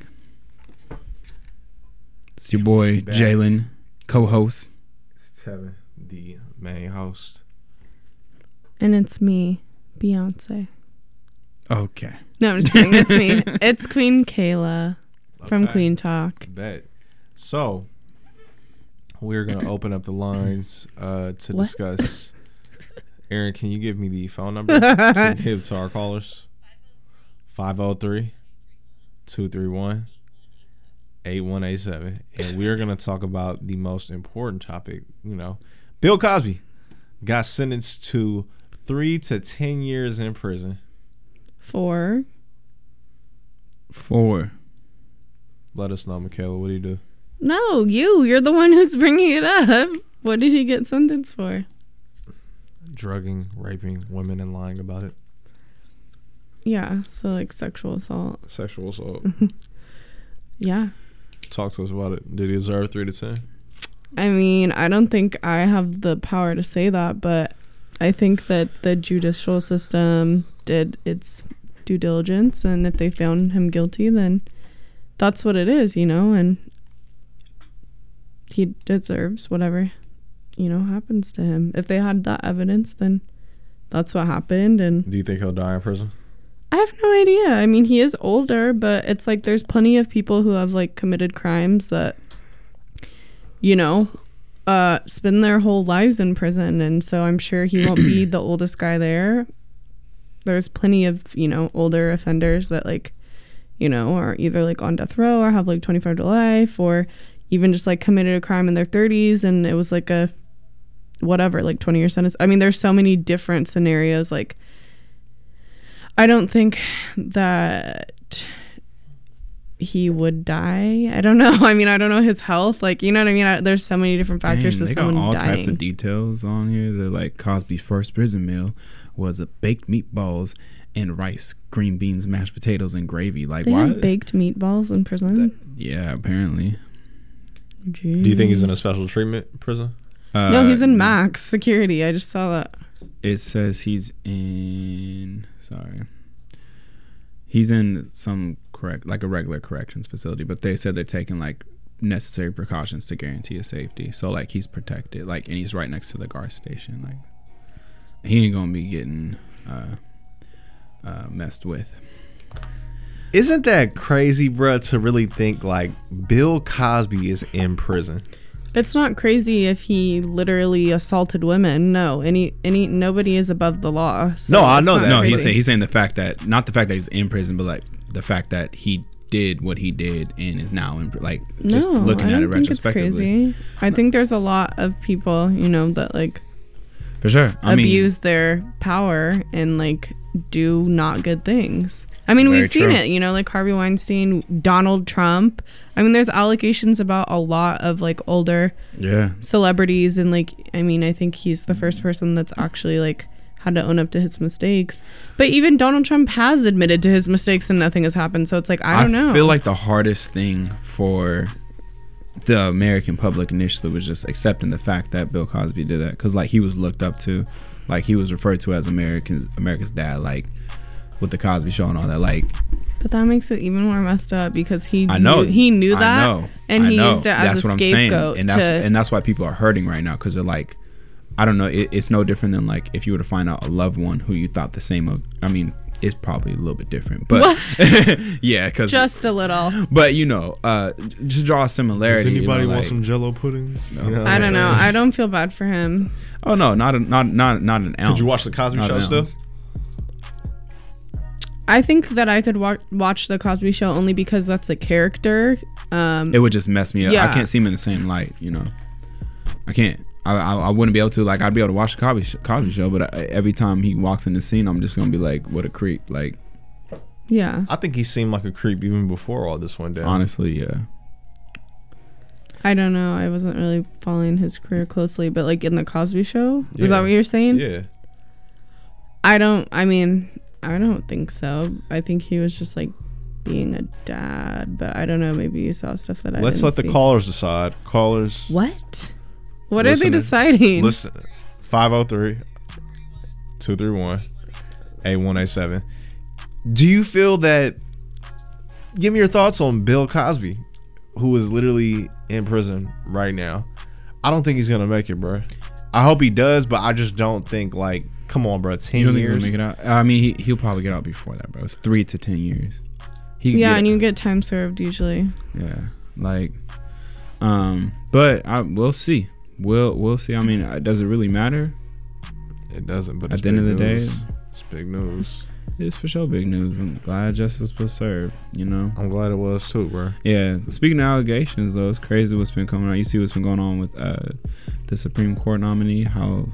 It's your boy, Jalen, co-host. It's Tevin, the main host. And it's me, Beyonce. Okay. No, I'm just kidding. It's me. It's Queen Kayla from Okay. Queen Talk. Bet. So, we're going to open up the lines uh, to What? discuss. Aaron, can you give me the phone number to give to our callers? five oh three, two three one, eight one eight seven. And we're going to talk about the most important topic, you know. Bill Cosby got sentenced to three to ten years in prison. Four. Four. Let us know, Michaela. What do you do? No, you. You're the one who's bringing it up. What did he get sentenced for? Drugging, raping women, and lying about it. Yeah, so like sexual assault. Sexual assault. Yeah. Talk to us about it. Did he deserve three to ten? I mean, I don't think I have the power to say that, but I think that the judicial system did its due diligence, and if they found him guilty, then that's what it is, you know, and he deserves whatever, you know, happens to him. If they had that evidence, then that's what happened. And do you think he'll die in prison? I have no idea. I mean, he is older, but it's like there's plenty of people who have like committed crimes that, you know, uh, spend their whole lives in prison. And so I'm sure he won't be the oldest guy there. There's plenty of, you know, older offenders that like, you know, are either like on death row or have like twenty-five to life, or even just like committed a crime in their thirties and it was like a whatever, like twenty year sentence. I mean, there's so many different scenarios. Like, I don't think that he would die. I don't know. I mean, I don't know his health. Like, you know what I mean? I, there's so many different factors Dang, to they someone got all dying. types of details on here. They're like Cosby's first prison meal was a baked meatballs and rice, green beans, mashed potatoes, and gravy. Like, They why? have baked meatballs in prison. Yeah, apparently. Jeez. Do you think he's in a special treatment prison? Uh, No, he's in max security. I just saw that. It says he's in. Sorry. He's in some correct, like a regular corrections facility, but they said they're taking like necessary precautions to guarantee his safety. So like he's protected, like, and he's right next to the guard station. Like he ain't gonna be getting uh, uh, messed with. Isn't that crazy, bruh, to really think like Bill Cosby is in prison? It's not crazy if he literally assaulted women. No, any any nobody is above the law. So No, I it's know not that. No, crazy. he's saying, he's saying the fact that, not the fact that he's in prison, but like the fact that he did what he did and is now in, like, just no, looking I at don't it think it's retrospectively. crazy. I think there's a lot of people, you know, that like For sure. I mean, abuse their power and like do not good things. I mean, Very we've seen true. it, you know, like Harvey Weinstein, Donald Trump. I mean, there's allegations about a lot of like older Yeah. celebrities. And like, I mean, I think he's the first person that's actually like had to own up to his mistakes. But even Donald Trump has admitted to his mistakes and nothing has happened. So it's like, I don't know. I feel like the hardest thing for the American public initially was just accepting the fact that Bill Cosby did that. Because like he was looked up to, like he was referred to as American, America's dad, like with the Cosby Show and all that. Like, But that makes it even more messed up because he I know knew, he knew I that know, and I he know. used it as that's a what I'm saying. scapegoat And that's to and that's why people are hurting right now, because they're like, I don't know, it, it's no different than like if you were to find out a loved one who you thought the same of. I mean, it's probably a little bit different, but yeah, because just a little. But you know, uh, just draw a similarity. Does anybody you know, want like, some Jello pudding? No. You know what I I'm don't know. saying? I don't feel bad for him. Oh no, not a, not not not an ounce. Did you watch the Cosby Not Show an still? ounce. I think that I could wa- watch the Cosby Show only because that's a character. Um, It would just mess me up. Yeah. I can't see him in the same light. You know, I can't. I, I I wouldn't be able to like I'd be able to watch the Cosby, Cosby Show, but I, every time he walks in the scene, I'm just gonna be like, what a creep. Like, yeah, I think he seemed like a creep even before all this went down. Honestly, yeah. I don't know. I wasn't really following his career closely, but like in the Cosby Show, Yeah. is that what you're saying? Yeah. I don't. I mean, I don't think so. I think he was just like being a dad, but I don't know. Maybe you saw stuff that I. Let's didn't let the see. callers decide. Callers. What? What listening. are they deciding? Listen, five oh three, two three one, eight one eight seven. Do you feel that? Give me your thoughts on Bill Cosby, who is literally in prison right now. I don't think he's gonna make it, bro. I hope he does, but I just don't think like, come on, bro. Ten You don't years. think he'll make it out? I mean, he he'll probably get out before that, bro. It's three to ten years. He could Yeah, get- and you get time served usually. Yeah, like, um, but I we'll see. We'll we'll see. I mean, uh, does it really matter? It doesn't. But at it's the end of big the news. day, It's big news. It's for sure big news. I'm glad justice was served. You know, I'm glad it was too, bro. Yeah. Speaking of allegations, though, it's crazy what's been coming out. You see what's been going on with uh, the Supreme Court nominee. How?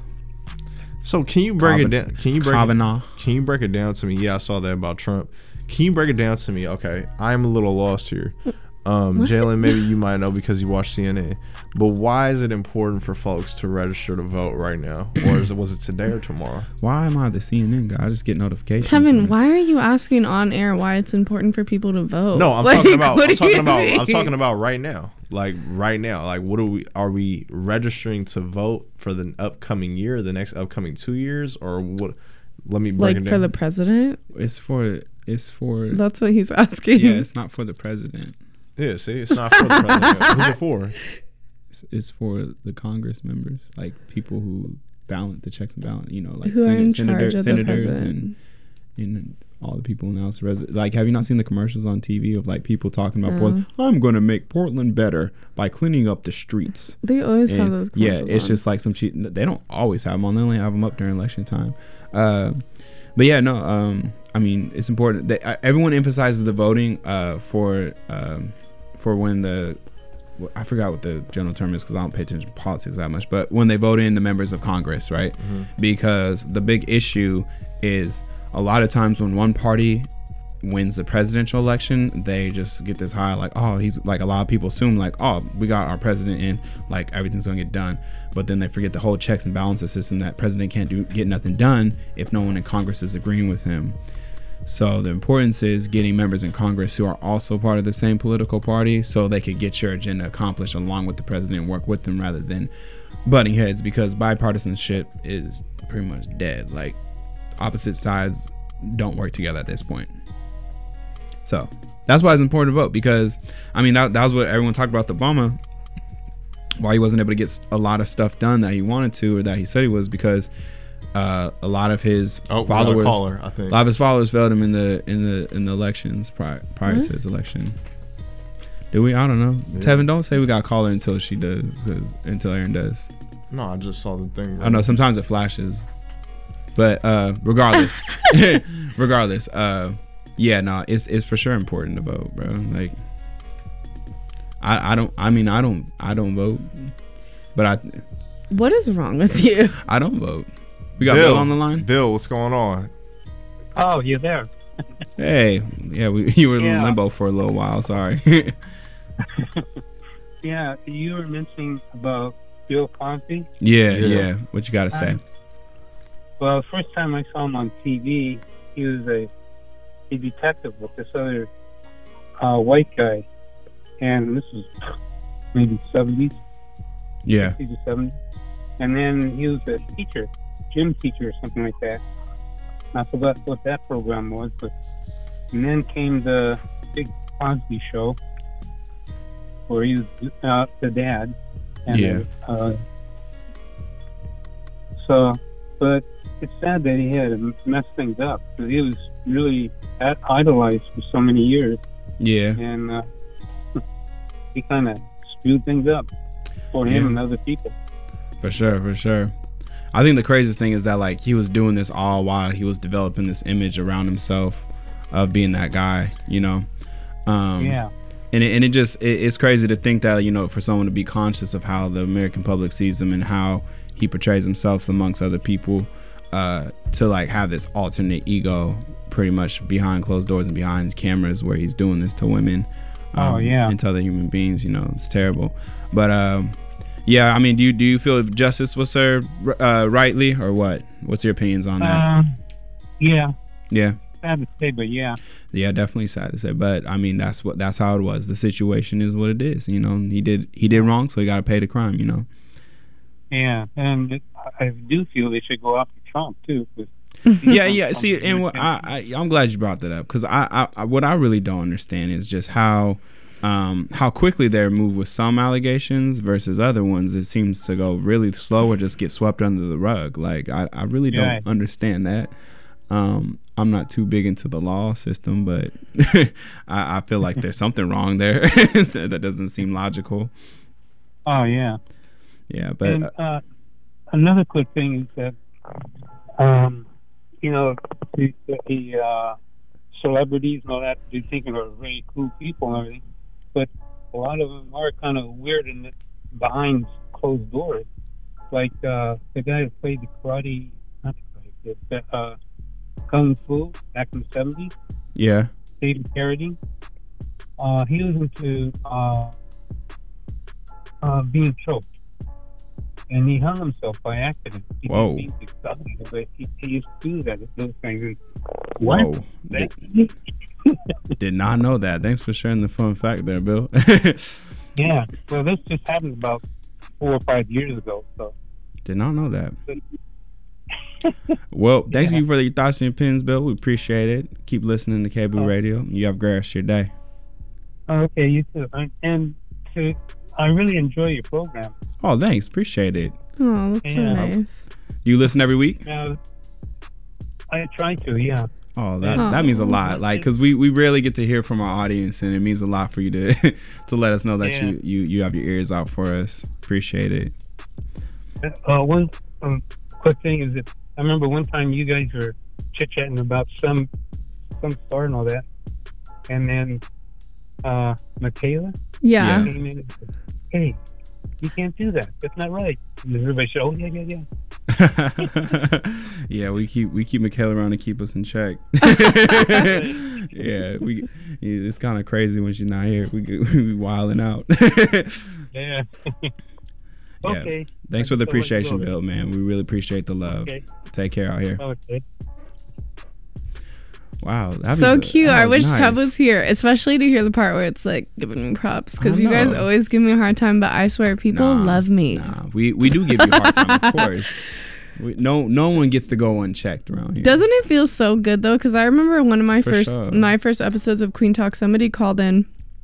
So can you break Kavanaugh- it down? Can you break Kavanaugh. It, can you break it down to me? Yeah, I saw that about Trump. Can you break it down to me? Okay, I'm a little lost here. Um, What? Jalen, maybe you might know because you watch C N N. But why is it important for folks to register to vote right now, or is it was it today or tomorrow? Why am I the C N N guy? I just get notifications. Kevin, why are you asking on air why it's important for people to vote? No, I'm Like, talking about. what I'm do talking you about. mean? I'm talking about right now. Like right now. Like what are we? Are we registering to vote for the upcoming year, the next upcoming two years, or what? Let me break Like it for down. the president? It's for. It's for. That's what he's asking. Yeah, it's not for the president. Yeah, see, it's not for the president. Who's it for? It's, it's for the Congress members, like people who balance the checks and balance. You know, like Who are in senator, charge of the senators president. and and all the people in the House. Res- like, have you not seen the commercials on T V of like people talking about No. Portland? I'm going to make Portland better by cleaning up the streets. They always have And, those Yeah, commercials it's on. just like some cheat. They don't always have them on. They only have them up during election time. Uh, but yeah, no. Um, I mean, it's important that uh, everyone emphasizes the voting uh, for um, for when the I forgot what the general term is because I don't pay attention to politics that much. But when they vote in the members of Congress, right? Mhm. Because the big issue is a lot of times when one party wins the presidential election, they just get this high like, oh, he's like, a lot of people assume like, oh, we got our president in, like everything's gonna get done. But then they forget the whole checks and balances system, that president can't do get nothing done if no one in Congress is agreeing with him. So the importance is getting members in Congress who are also part of the same political party so they could get your agenda accomplished along with the president and work with them rather than butting heads, because bipartisanship is pretty much dead. Like opposite sides don't work together at this point. So that's why it's important to vote, because I mean that, that was what everyone talked about with Obama, why he wasn't able to get a lot of stuff done that he wanted to or that he said he was, because uh, a lot of his Oh, we got a followers, caller, I think. a lot of his followers failed him in the in the in the elections prior prior What? to his election. Do we? I don't know. Yeah. Tevin, don't say we got a caller until she does, 'cause- until Aaron does. No, I just saw the thing. Bro. I know sometimes it flashes, but uh, regardless, regardless, uh, yeah, no, it's it's for sure important to vote, bro. Like, I I don't, I mean, I don't, I don't vote, but I What is wrong with you? I don't vote. We got Bill, on the line. Bill, what's going on? Oh, you're there. Hey, yeah, we you were in Yeah. limbo for a little while. Sorry. Yeah, you were mentioning about Bill Cosby. yeah, Yeah. yeah, What you got to say? Um, Well, the first time I saw him on T V, he was a, a detective with this other uh, white guy. And this was maybe seventies, Yeah. sixties or seventies. And then he was a teacher, gym teacher or something like that. I forgot what that program was, but and then came the big Cosby show where he was uh, the dad. And, Yeah. Uh, so, but it's sad that he had to mess things up because he was really at, idolized for so many years, Yeah. and uh, he kind of screwed things up for him Yeah. and other people. For sure, for sure. I think the craziest thing is that like he was doing this all while he was developing this image around himself of being that guy, you know. Um, Yeah. and it, and it just it, it's crazy to think that, you know, for someone to be conscious of how the American public sees him and how he portrays himself amongst other people, uh, to like have this alternate ego pretty much behind closed doors and behind cameras where he's doing this to women. Um, Oh, yeah. and to other human beings, you know, it's terrible. But um, yeah, I mean, do you do you feel justice was served uh, rightly, or what? What's your opinions on that? Um, yeah. Yeah. Sad to say, but yeah. Yeah, definitely sad to say, but I mean that's what that's how it was. The situation is what it is. You know, he did he did wrong, so he got to pay the crime. You know. Yeah, and it, I do feel they should go after Trump too. 'Cause yeah, yeah. See, and what I, I I'm glad you brought that up, because I, I, I what I really don't understand is just how um how quickly they're moved with some allegations versus other ones. It seems to go really slow or just get swept under the rug. Like I, I really don't Yeah. understand that. Um, I'm not too big into the law system, but I, I feel like there's something wrong there that, that doesn't seem logical. Oh yeah. Yeah, but and uh, another quick thing is that, um, you know, the, the uh, celebrities and all that, they think are very cool people and everything, but a lot of them are kind of weird and behind closed doors. Like uh, the guy who played the karate, not the karate kid, the uh, Kung Fu back in the seventies, yeah, David Carradine. Uh, he was into uh, uh, being choked. And he hung himself by accident. He Whoa. didn't mean to suddenly, but he, he used to do that, those things. And what? Whoa. Did, did not know that. Thanks for sharing the fun fact there, Bill. Yeah. Well, this just happened about four or five years ago. So. Did not know that. Well, thank Yeah. you for your thoughts and your opinions, Bill. We appreciate it. Keep listening to K B O Oh. Radio. You have a great rest of your day. Okay, you too. And, and to, I really enjoy your program. Oh, thanks. Appreciate it. Oh, that's so Yeah. nice. You listen every week? Now, I try to, yeah. Oh, that, Oh. that means a lot. Like, because we, we rarely get to hear from our audience, and it means a lot for you to to let us know that Yeah. you, you, you have your ears out for us. Appreciate it. Uh, one um, quick thing is that I remember one time you guys were chit chatting about some some star and all that, and then uh, Michaela Yeah. came in and said, "Hey, you can't do that. That's not right." And everybody said, "Oh yeah, yeah, yeah." Yeah, we keep we keep Michaela around to keep us in check. Yeah, we it's kind of crazy when she's not here. We we be wilding out. Yeah. Yeah. Okay. Thanks for the I just wanted to appreciation, go Bill, man. We really appreciate the love. Okay. Take care out here. Okay. Wow. that So was- cute. that I was wish nice. Tub was here, especially to hear the part where it's like giving me props, because I you guys know. always give me a hard time, but I swear people Nah, love me. Nah, we, we do give you a hard time, of course. We, no no one gets to go unchecked around here. Doesn't it feel so good though? Because I remember one of my For first sure. my first episodes of Queen Talk, somebody called in,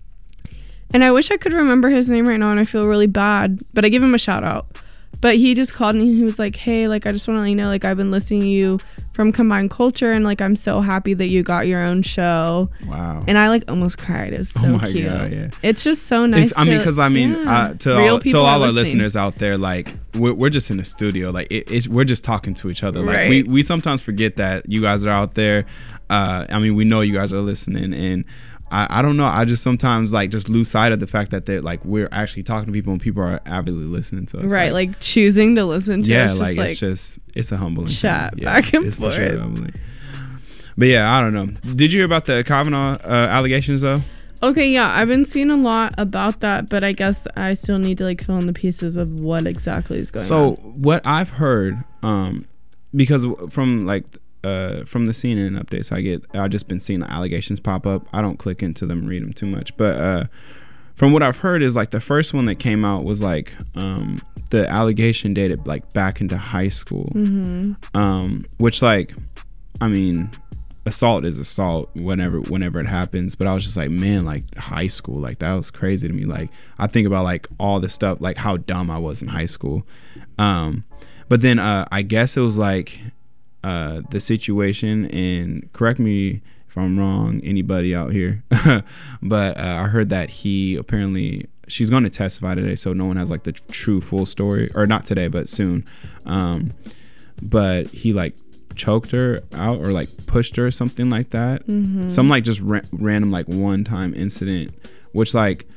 and I wish I could remember his name right now, and I feel really bad, but I give him a shout out. But he just called me and he was like, "Hey, like I just want to let you know, like I've been listening to you from Combined Culture, and like I'm so happy that you got your own show." Wow. And I like almost cried. It was so Oh my cute. God, yeah. It's just so nice. It's, I mean, to- because I mean, yeah. uh, to Real all, to people all are our listening. listeners out there, like we're, we're just in the studio, like it, it's we're just talking to each other. Like Right. we, we sometimes forget that you guys are out there. Uh, I mean, we know you guys are listening, and I, I don't know. I just sometimes like just lose sight of the fact that they're like we're actually talking to people, and people are avidly listening to us. Right, like, choosing to listen to yeah, us. like, just, it's just it's a humbling chat thing. Yeah, back and it's for sure forth. humbling. But yeah, I don't know. Did you hear about the Kavanaugh uh, allegations though? Okay, yeah, I've been seeing a lot about that, but I guess I still need to like fill in the pieces of what exactly is going so on. So what I've heard, um, because from like uh, from the C N N updates I get, I've just been seeing the allegations pop up. I don't click into them and read them too much, but uh, from what I've heard is like the first one that came out was like um, the allegation dated like back into high school, Mm-hmm. um, which like, I mean. Assault is assault whenever whenever it happens, but I was just like, man, like high school, like that was crazy to me. Like I think about like all the stuff, like how dumb I was in high school. Um but then uh I guess it was like uh the situation, and correct me if I'm wrong, anybody out here, but uh, I heard that he apparently, she's going to testify today, so no one has like the true full story, or not today but soon, um but he like choked her out or like pushed her or something like that. Mhm. Some like just ra- random like one time incident which like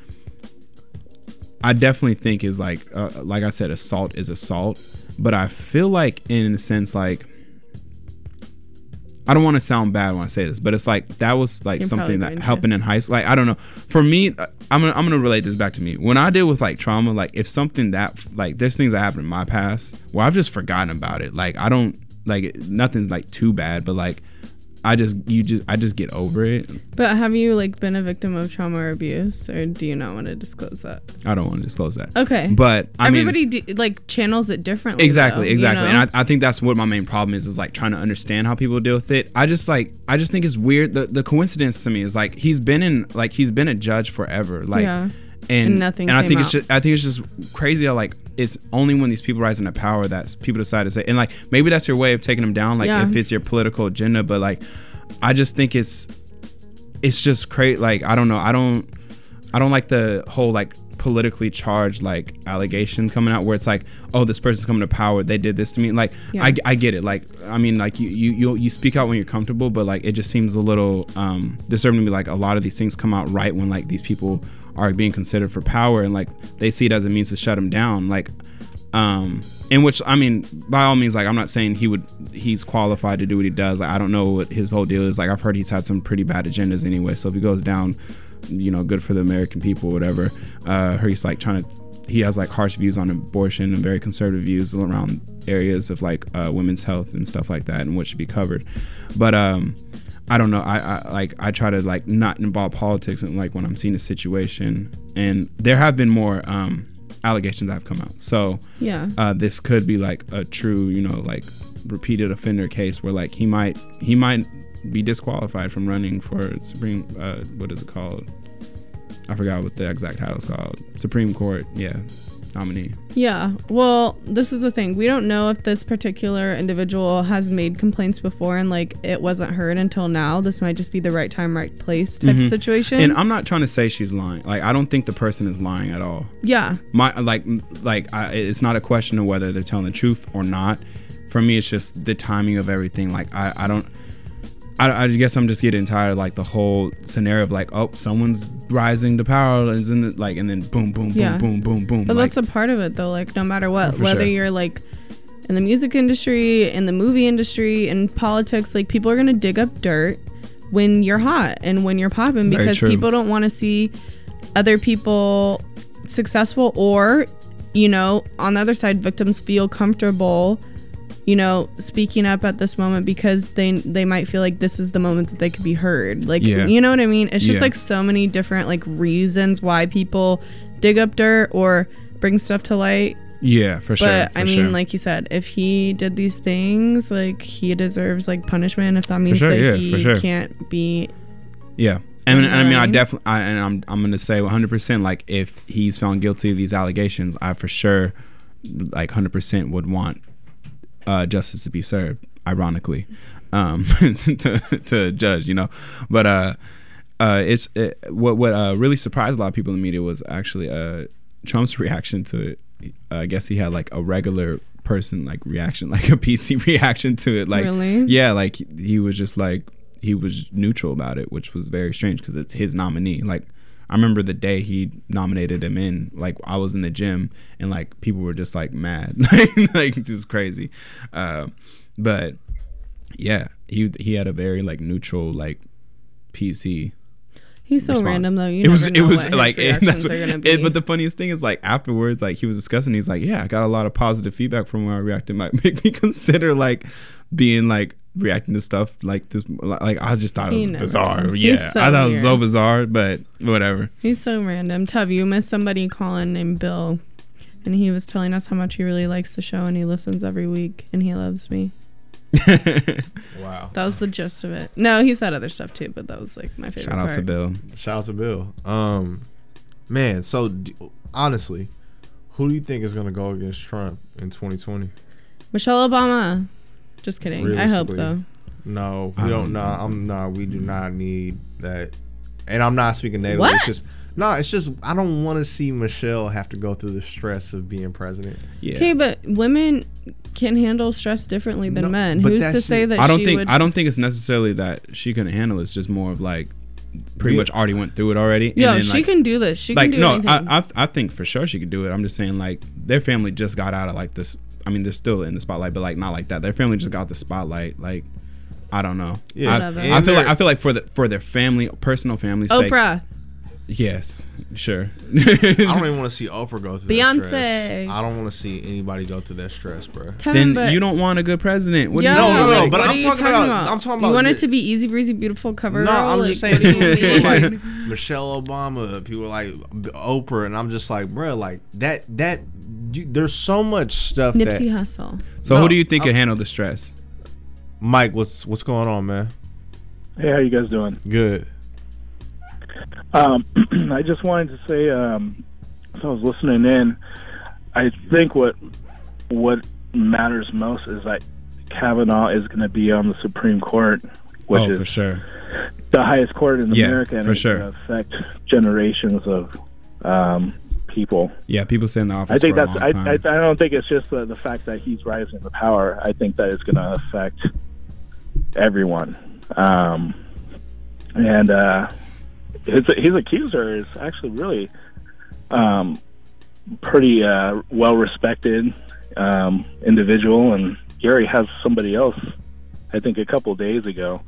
I definitely think is like uh, like I said, assault is assault, but I feel like in a sense like I don't want to sound bad when I say this, but it's like that was like You're something that probably happened in high school. Like I don't know. For me, uh, I'm gonna I'm gonna relate this back to me. When I deal with like trauma, like if something that like there's things that happened in my past where I've just forgotten about it. Like I don't like nothing's like too bad, but like I just you just I just get over it. But have you like been a victim of trauma or abuse, or do you not want to disclose that? I don't want to disclose that. Okay. But I everybody mean, d- like channels it differently. Exactly, though, exactly. You know? And I, I think that's what my main problem is, is like trying to understand how people deal with it. I just like, I just think it's weird. The the coincidence to me is like, he's been in, like he's been a judge forever. Like, Yeah. and, And nothing and I came think out. it's just, I think it's just crazy how like, it's only when these people rise into power that people decide to say, and like, maybe that's your way of taking them down. Like Yeah. if it's your political agenda, but like, I just think it's, it's just crazy. Like, I don't know. I don't, I don't like the whole like politically charged like allegation coming out where it's like, oh, this person's coming to power, they did this to me. Like Yeah. I, I get it. Like I mean, like you you you you speak out when you're comfortable, but like it just seems a little um disturbing to me. Like a lot of these things come out right when like these people are being considered for power, and like they see it as a means to shut them down. Like um in which I mean, by all means, like I'm not saying he would he's qualified to do what he does. Like I don't know what his whole deal is. Like I've heard he's had some pretty bad agendas anyway, so if he goes down, you know, good for the American people, whatever. Uh he's like trying to he has like harsh views on abortion and very conservative views around areas of like uh women's health and stuff like that and what should be covered. But um I don't know, I, I like I try to like not involve politics and like when I'm seeing a situation, and there have been more um allegations that have come out, so Yeah. uh this could be like a true, you know, like repeated offender case where like he might he might be disqualified from running for Supreme uh what is it called, I forgot what the exact title is called, Supreme Court yeah nominee. Yeah. Well, this is the thing. We don't know if this particular individual has made complaints before and like it wasn't heard until now. This might just be the right time, right place type Mhm. of situation. And I'm not trying to say she's lying. Like I don't think the person is lying at all. Yeah. My like like I, it's not a question of whether they're telling the truth or not. For me, it's just the timing of everything. Like I I don't. I, I guess I'm just getting tired of like the whole scenario of like, oh, someone's rising to power, isn't it? Like, and then boom, boom, boom, Yeah. boom, boom, boom. But like, that's a part of it though, like no matter what, Oh, for whether sure. you're like in the music industry, in the movie industry, in politics, like people are gonna dig up dirt when you're hot and when you're popping, It's very because true. people don't want to see other people successful, or you know, on the other side, victims feel comfortable, you know, speaking up at this moment because they they might feel like this is the moment that they could be heard. Like, Yeah. you know what I mean? It's just Yeah. like so many different like reasons why people dig up dirt or bring stuff to light. yeah, for sure. But for I mean, sure. like you said, if he did these things, like he deserves like punishment. If that means sure, that yeah, he for sure. can't be, Yeah. And, You know and I mean, what I I mean? definitely, I, and I'm, I'm going to say one hundred percent, like, if he's found guilty of these allegations, I for sure, like, one hundred percent would want uh, justice to be served, ironically, um, to, to a judge, you know. But uh, uh, it's it, what what uh, really surprised a lot of people in the media was actually uh, Trump's reaction to it. Uh, I guess he had, like, a regular person, like, reaction, like a P C reaction to it. Like, Really? yeah, like, he, he was just, like, he was neutral about it, which was very strange because it's his nominee. Like, I remember the day he nominated him in, like, I was in the gym and like people were just like mad, like, like just crazy. Uh, but yeah, he he had a very like neutral like P C. he's so response. random though. You it was never it know was what his like it, reactions that's what, are gonna it, be. but the funniest thing is like afterwards, like he was discussing, he's like, yeah, I got a lot of positive feedback from where I reacted, might make me consider like being like reacting to stuff like this. Like I just thought it He was never bizarre. will. He's Yeah, so I thought it was so weird. bizarre, but whatever. He's so random. Tev, you missed somebody calling named Bill, and he was telling us how much he really likes the show and he listens every week and he loves me. Wow. That was the gist of it. No, he said other stuff too, but that was like my favorite Shout out part. to Bill. Shout out to Bill. Um, man. So d- honestly, who do you think is gonna go against Trump in twenty twenty? Michelle Obama. Just kidding. I hope Realistically, though. No, we I don't. don't No, think so. I'm not. We do not need that. And I'm not speaking negative. What? It's just no. It's just I don't want to see Michelle have to go through the stress of being president. Yeah. Okay, but women can handle stress differently than No, men. but Who's to that's say it. that I don't she think would? I don't think it's necessarily that she couldn't handle it. It's just more of like pretty Yeah. much already went through it already. Yo, and then, she like, can do this. She like can do no, anything. I, I I think for sure she could do it. I'm just saying like their family just got out of like this. I mean, they're still in the spotlight, but like not like that. Their family just got the spotlight. Like I don't know. Yeah. I, Whatever. I feel like I feel like for the for their family, personal family sake. Oprah. Yes, sure. I don't even want to see Oprah go through that Beyonce. stress. I don't want to see anybody go through that stress, bro. Tell Then me, but- you don't want a good president. What Yeah, do you No, no, no, like, but what I'm are you talking about- I'm talking You about want it the- to be easy breezy, beautiful cover No, girl? I'm Like, just saying what do you people like mean? Michelle Obama, people like Oprah, and I'm just like, bro, like that that you, there's so much stuff that Nipsey Hussle. So No, who do you think I'm- can handle the stress? Mike, what's what's going on, man? Hey, how you guys doing? Good. Um, I just wanted to say, um, as I was listening in, I think what what matters most is that Kavanaugh is going to be on the Supreme Court, which Oh, is for sure. the highest court in Yeah, America, and for it's sure. going to affect generations of um, people. Yeah, people sit in the office I think for a that's. long I, time. I I don't think it's just the, the fact that he's rising to power. I think that it's going to affect everyone. Um, and uh, his his accuser is actually really um, pretty uh, well respected um, individual, and Gary has somebody else. I think a couple days ago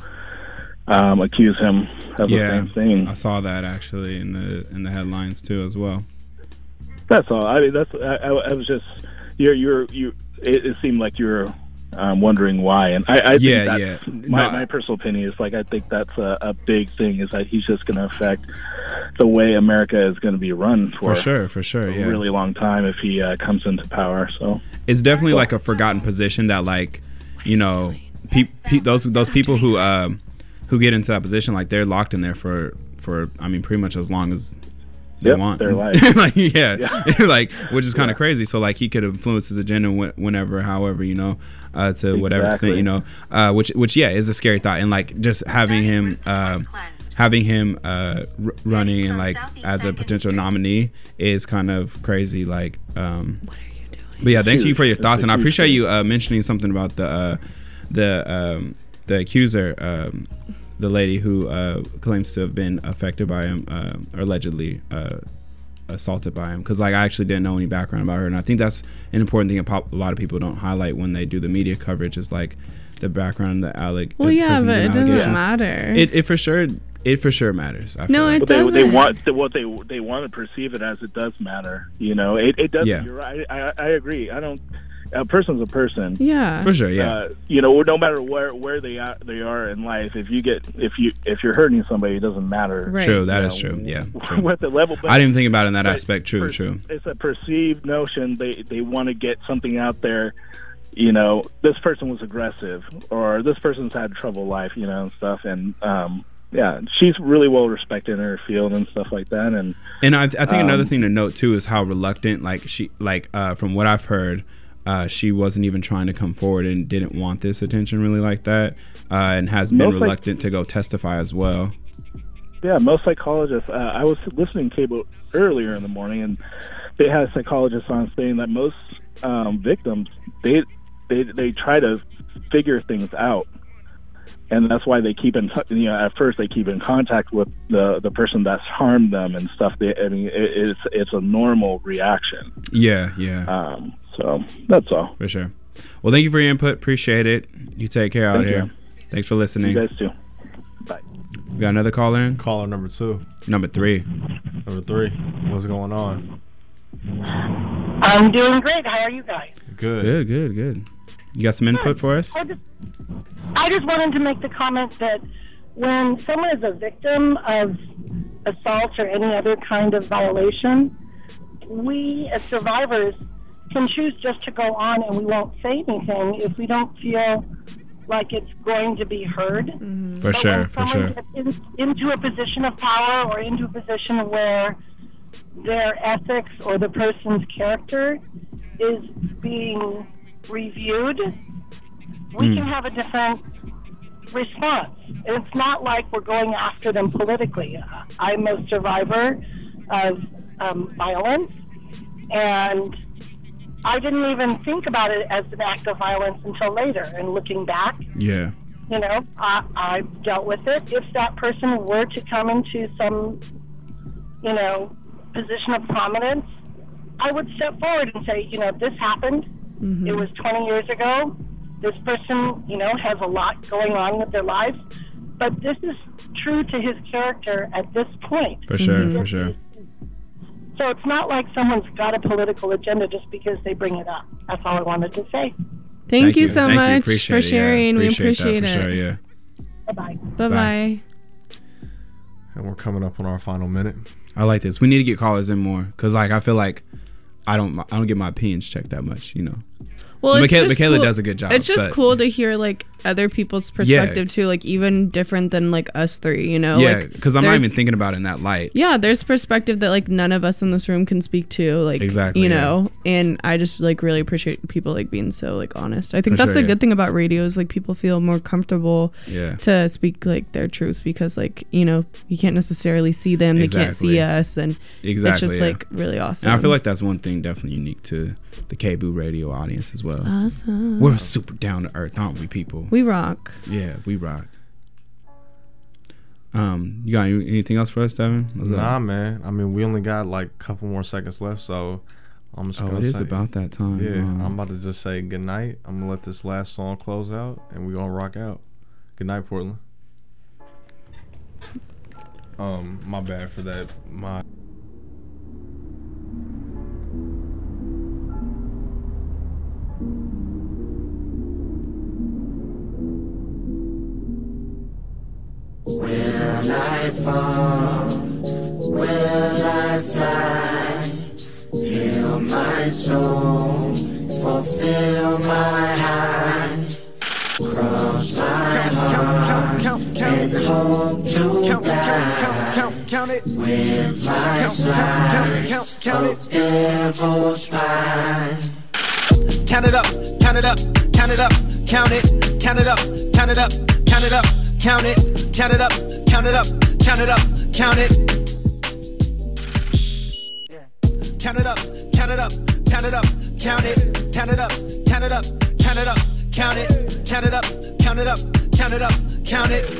um, accuse him of yeah, the same thing. I saw that actually in the in the headlines too as well. That's all. I mean, that's. I, I, I was just. You're. You're. You. It, it seemed like you were um, wondering why, and I. I Yeah, think that's yeah. My, No, my personal opinion is like I think that's a, a big thing. Is that he's just going to affect the way America is going to be run for, For sure, for sure, a yeah. really long time if he uh, comes into power. So It's definitely like a forgotten position that like, you know, pe- pe- those those people who um who get into that position, like they're locked in there for for I mean pretty much as long as they Yep, want. their life. like yeah, Yeah. like which is kind of crazy. So like he could influence his agenda wh- whenever, however, you know, uh, to whatever extent, Exactly. you know, uh, which which yeah is a scary thought. And like just having him uh, having him uh, r- running and like as a potential nominee is kind of crazy. Like um, but yeah, thank you for your Huge. thoughts, It's and a I huge appreciate thing. you uh, mentioning something about the uh, the um, the accuser, um, the lady who uh, claims to have been affected by him uh, or allegedly uh, assaulted by him. Because like I actually didn't know any background about her, and I think that's an important thing a, pop- a lot of people don't highlight when they do the media coverage is like the background, the alleg. Well, the yeah, person but doing it doesn't allegation. matter. It it for sure it for sure matters. I No, feel like. it But they, they doesn't. want what they they want to perceive it as it does matter. You know, it, it does. Yeah. You're right. I, I, I agree. I don't. A person's a person. Yeah. For sure, yeah. Uh, you know, no matter where where they are, they are in life. If you get if you if you're hurting somebody, it doesn't matter. Right. True, that you is know, true. Yeah, What the level? But, I didn't think about it in that but aspect. True, per- true. It's a perceived notion. They they want to get something out there. You know, this person was aggressive, or this person's had trouble life. You know, and stuff. And um, yeah, she's really well respected in her field and stuff like that. And And I, I think another um, thing to note too is how reluctant, like she, like uh, from what I've heard, uh, she wasn't even trying to come forward and didn't want this attention really like that, uh, and has been Most, like- reluctant to go testify as well. Yeah, most psychologists. Uh, I was listening to cable earlier in the morning, and they had a psychologist on saying that most um, victims they they they try to figure things out, and that's why they keep in touch. You know, at first they keep in contact with the the person that's harmed them and stuff. They, I mean, it, it's it's a normal reaction. Yeah, yeah. Um, so that's all. For sure. Well, thank you for your input. Appreciate it. You take care out Thank here. you. Thanks for listening. You guys too. Bye. We got another caller in. Caller number two. Number three. Number three. What's going on? I'm doing great. How are you guys? Good. Good, good, good. You got some input for us? I just, I just wanted to make the comment that when someone is a victim of assault or any other kind of violation, we as survivors can choose just to go on and we won't say anything if we don't feel like it's going to be heard. For But sure, when for someone sure. gets in, into a position of power or into a position where their ethics or the person's character is being reviewed, we Mm. can have a different response. It's not like we're going after them politically. I'm a survivor of um, violence, and I didn't even think about it as an act of violence until later. And looking back, Yeah. You know, I, I've dealt with it. If that person were to come into some, you know, position of prominence, I would step forward and say, you know, this happened. Mm-hmm. It was twenty years ago. This person, you know, has a lot going on with their lives. But this is true to his character at this point. For sure, mm-hmm. for sure. So it's not like someone's got a political agenda just because they bring it up. That's all I wanted to say. Thank, Thank you, you so Thank much you. for sharing. Yeah, we appreciate that for it. Sure, yeah. Bye-bye. Bye-bye. And we're coming up on our final minute. I like this. We need to get callers in more because, like, I feel like I don't, I don't get my opinions checked that much, you know. Well, Michaela, it's just Michaela cool. does a good job. It's just but, cool to hear like other people's perspective yeah. too, like even different than like us three, you know? Yeah, like, because I'm not even thinking about it in that light. Yeah, there's perspective that like none of us in this room can speak to, like exactly, you yeah. know. And I just like really appreciate people like being so like honest. I think For that's sure, a yeah. good thing about radio is like people feel more comfortable yeah. to speak like their truths because like you know you can't necessarily see them, they exactly. can't see us, and exactly, it's just yeah. like really awesome. And I feel like that's one thing definitely unique to the K B O O radio audience as well. Awesome. We're super down to earth, aren't we, people? We rock. Yeah, we rock. Um, you got any, anything else for us, Devin? What's nah, up? man. I mean, we only got like a couple more seconds left, so I'm just oh, gonna it say, is about that time. Yeah, um, I'm about to just say good night. I'm gonna let this last song close out, and we're gonna rock out. Good night, Portland. Um, my bad for that. My. Will I fall? Will I fly? Heal my soul, fulfill my high, cross my heart and hope to die with my slice of devil's spine. Count it up, count it up, count it up, count it, count it up, count it up, count it up, count it, count it up, count it up, count it up, count it. Count it up, count it up, count it up, count it, count it up, count it up, count it up, count it, count it up, count it up, count it up, count it.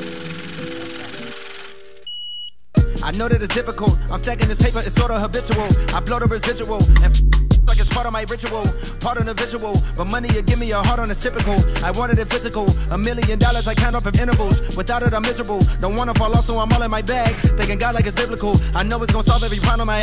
I know that it's difficult. I'm stacking this paper, it's sort of habitual. I blow the residual and f- like it's part of my ritual, part of the visual. But money, you give me a heart on a typical. I wanted it physical. A million dollars, I count up in intervals. Without it, I'm miserable. Don't wanna fall off, so I'm all in my bag. Thinking God like it's biblical. I know it's gonna solve every problem I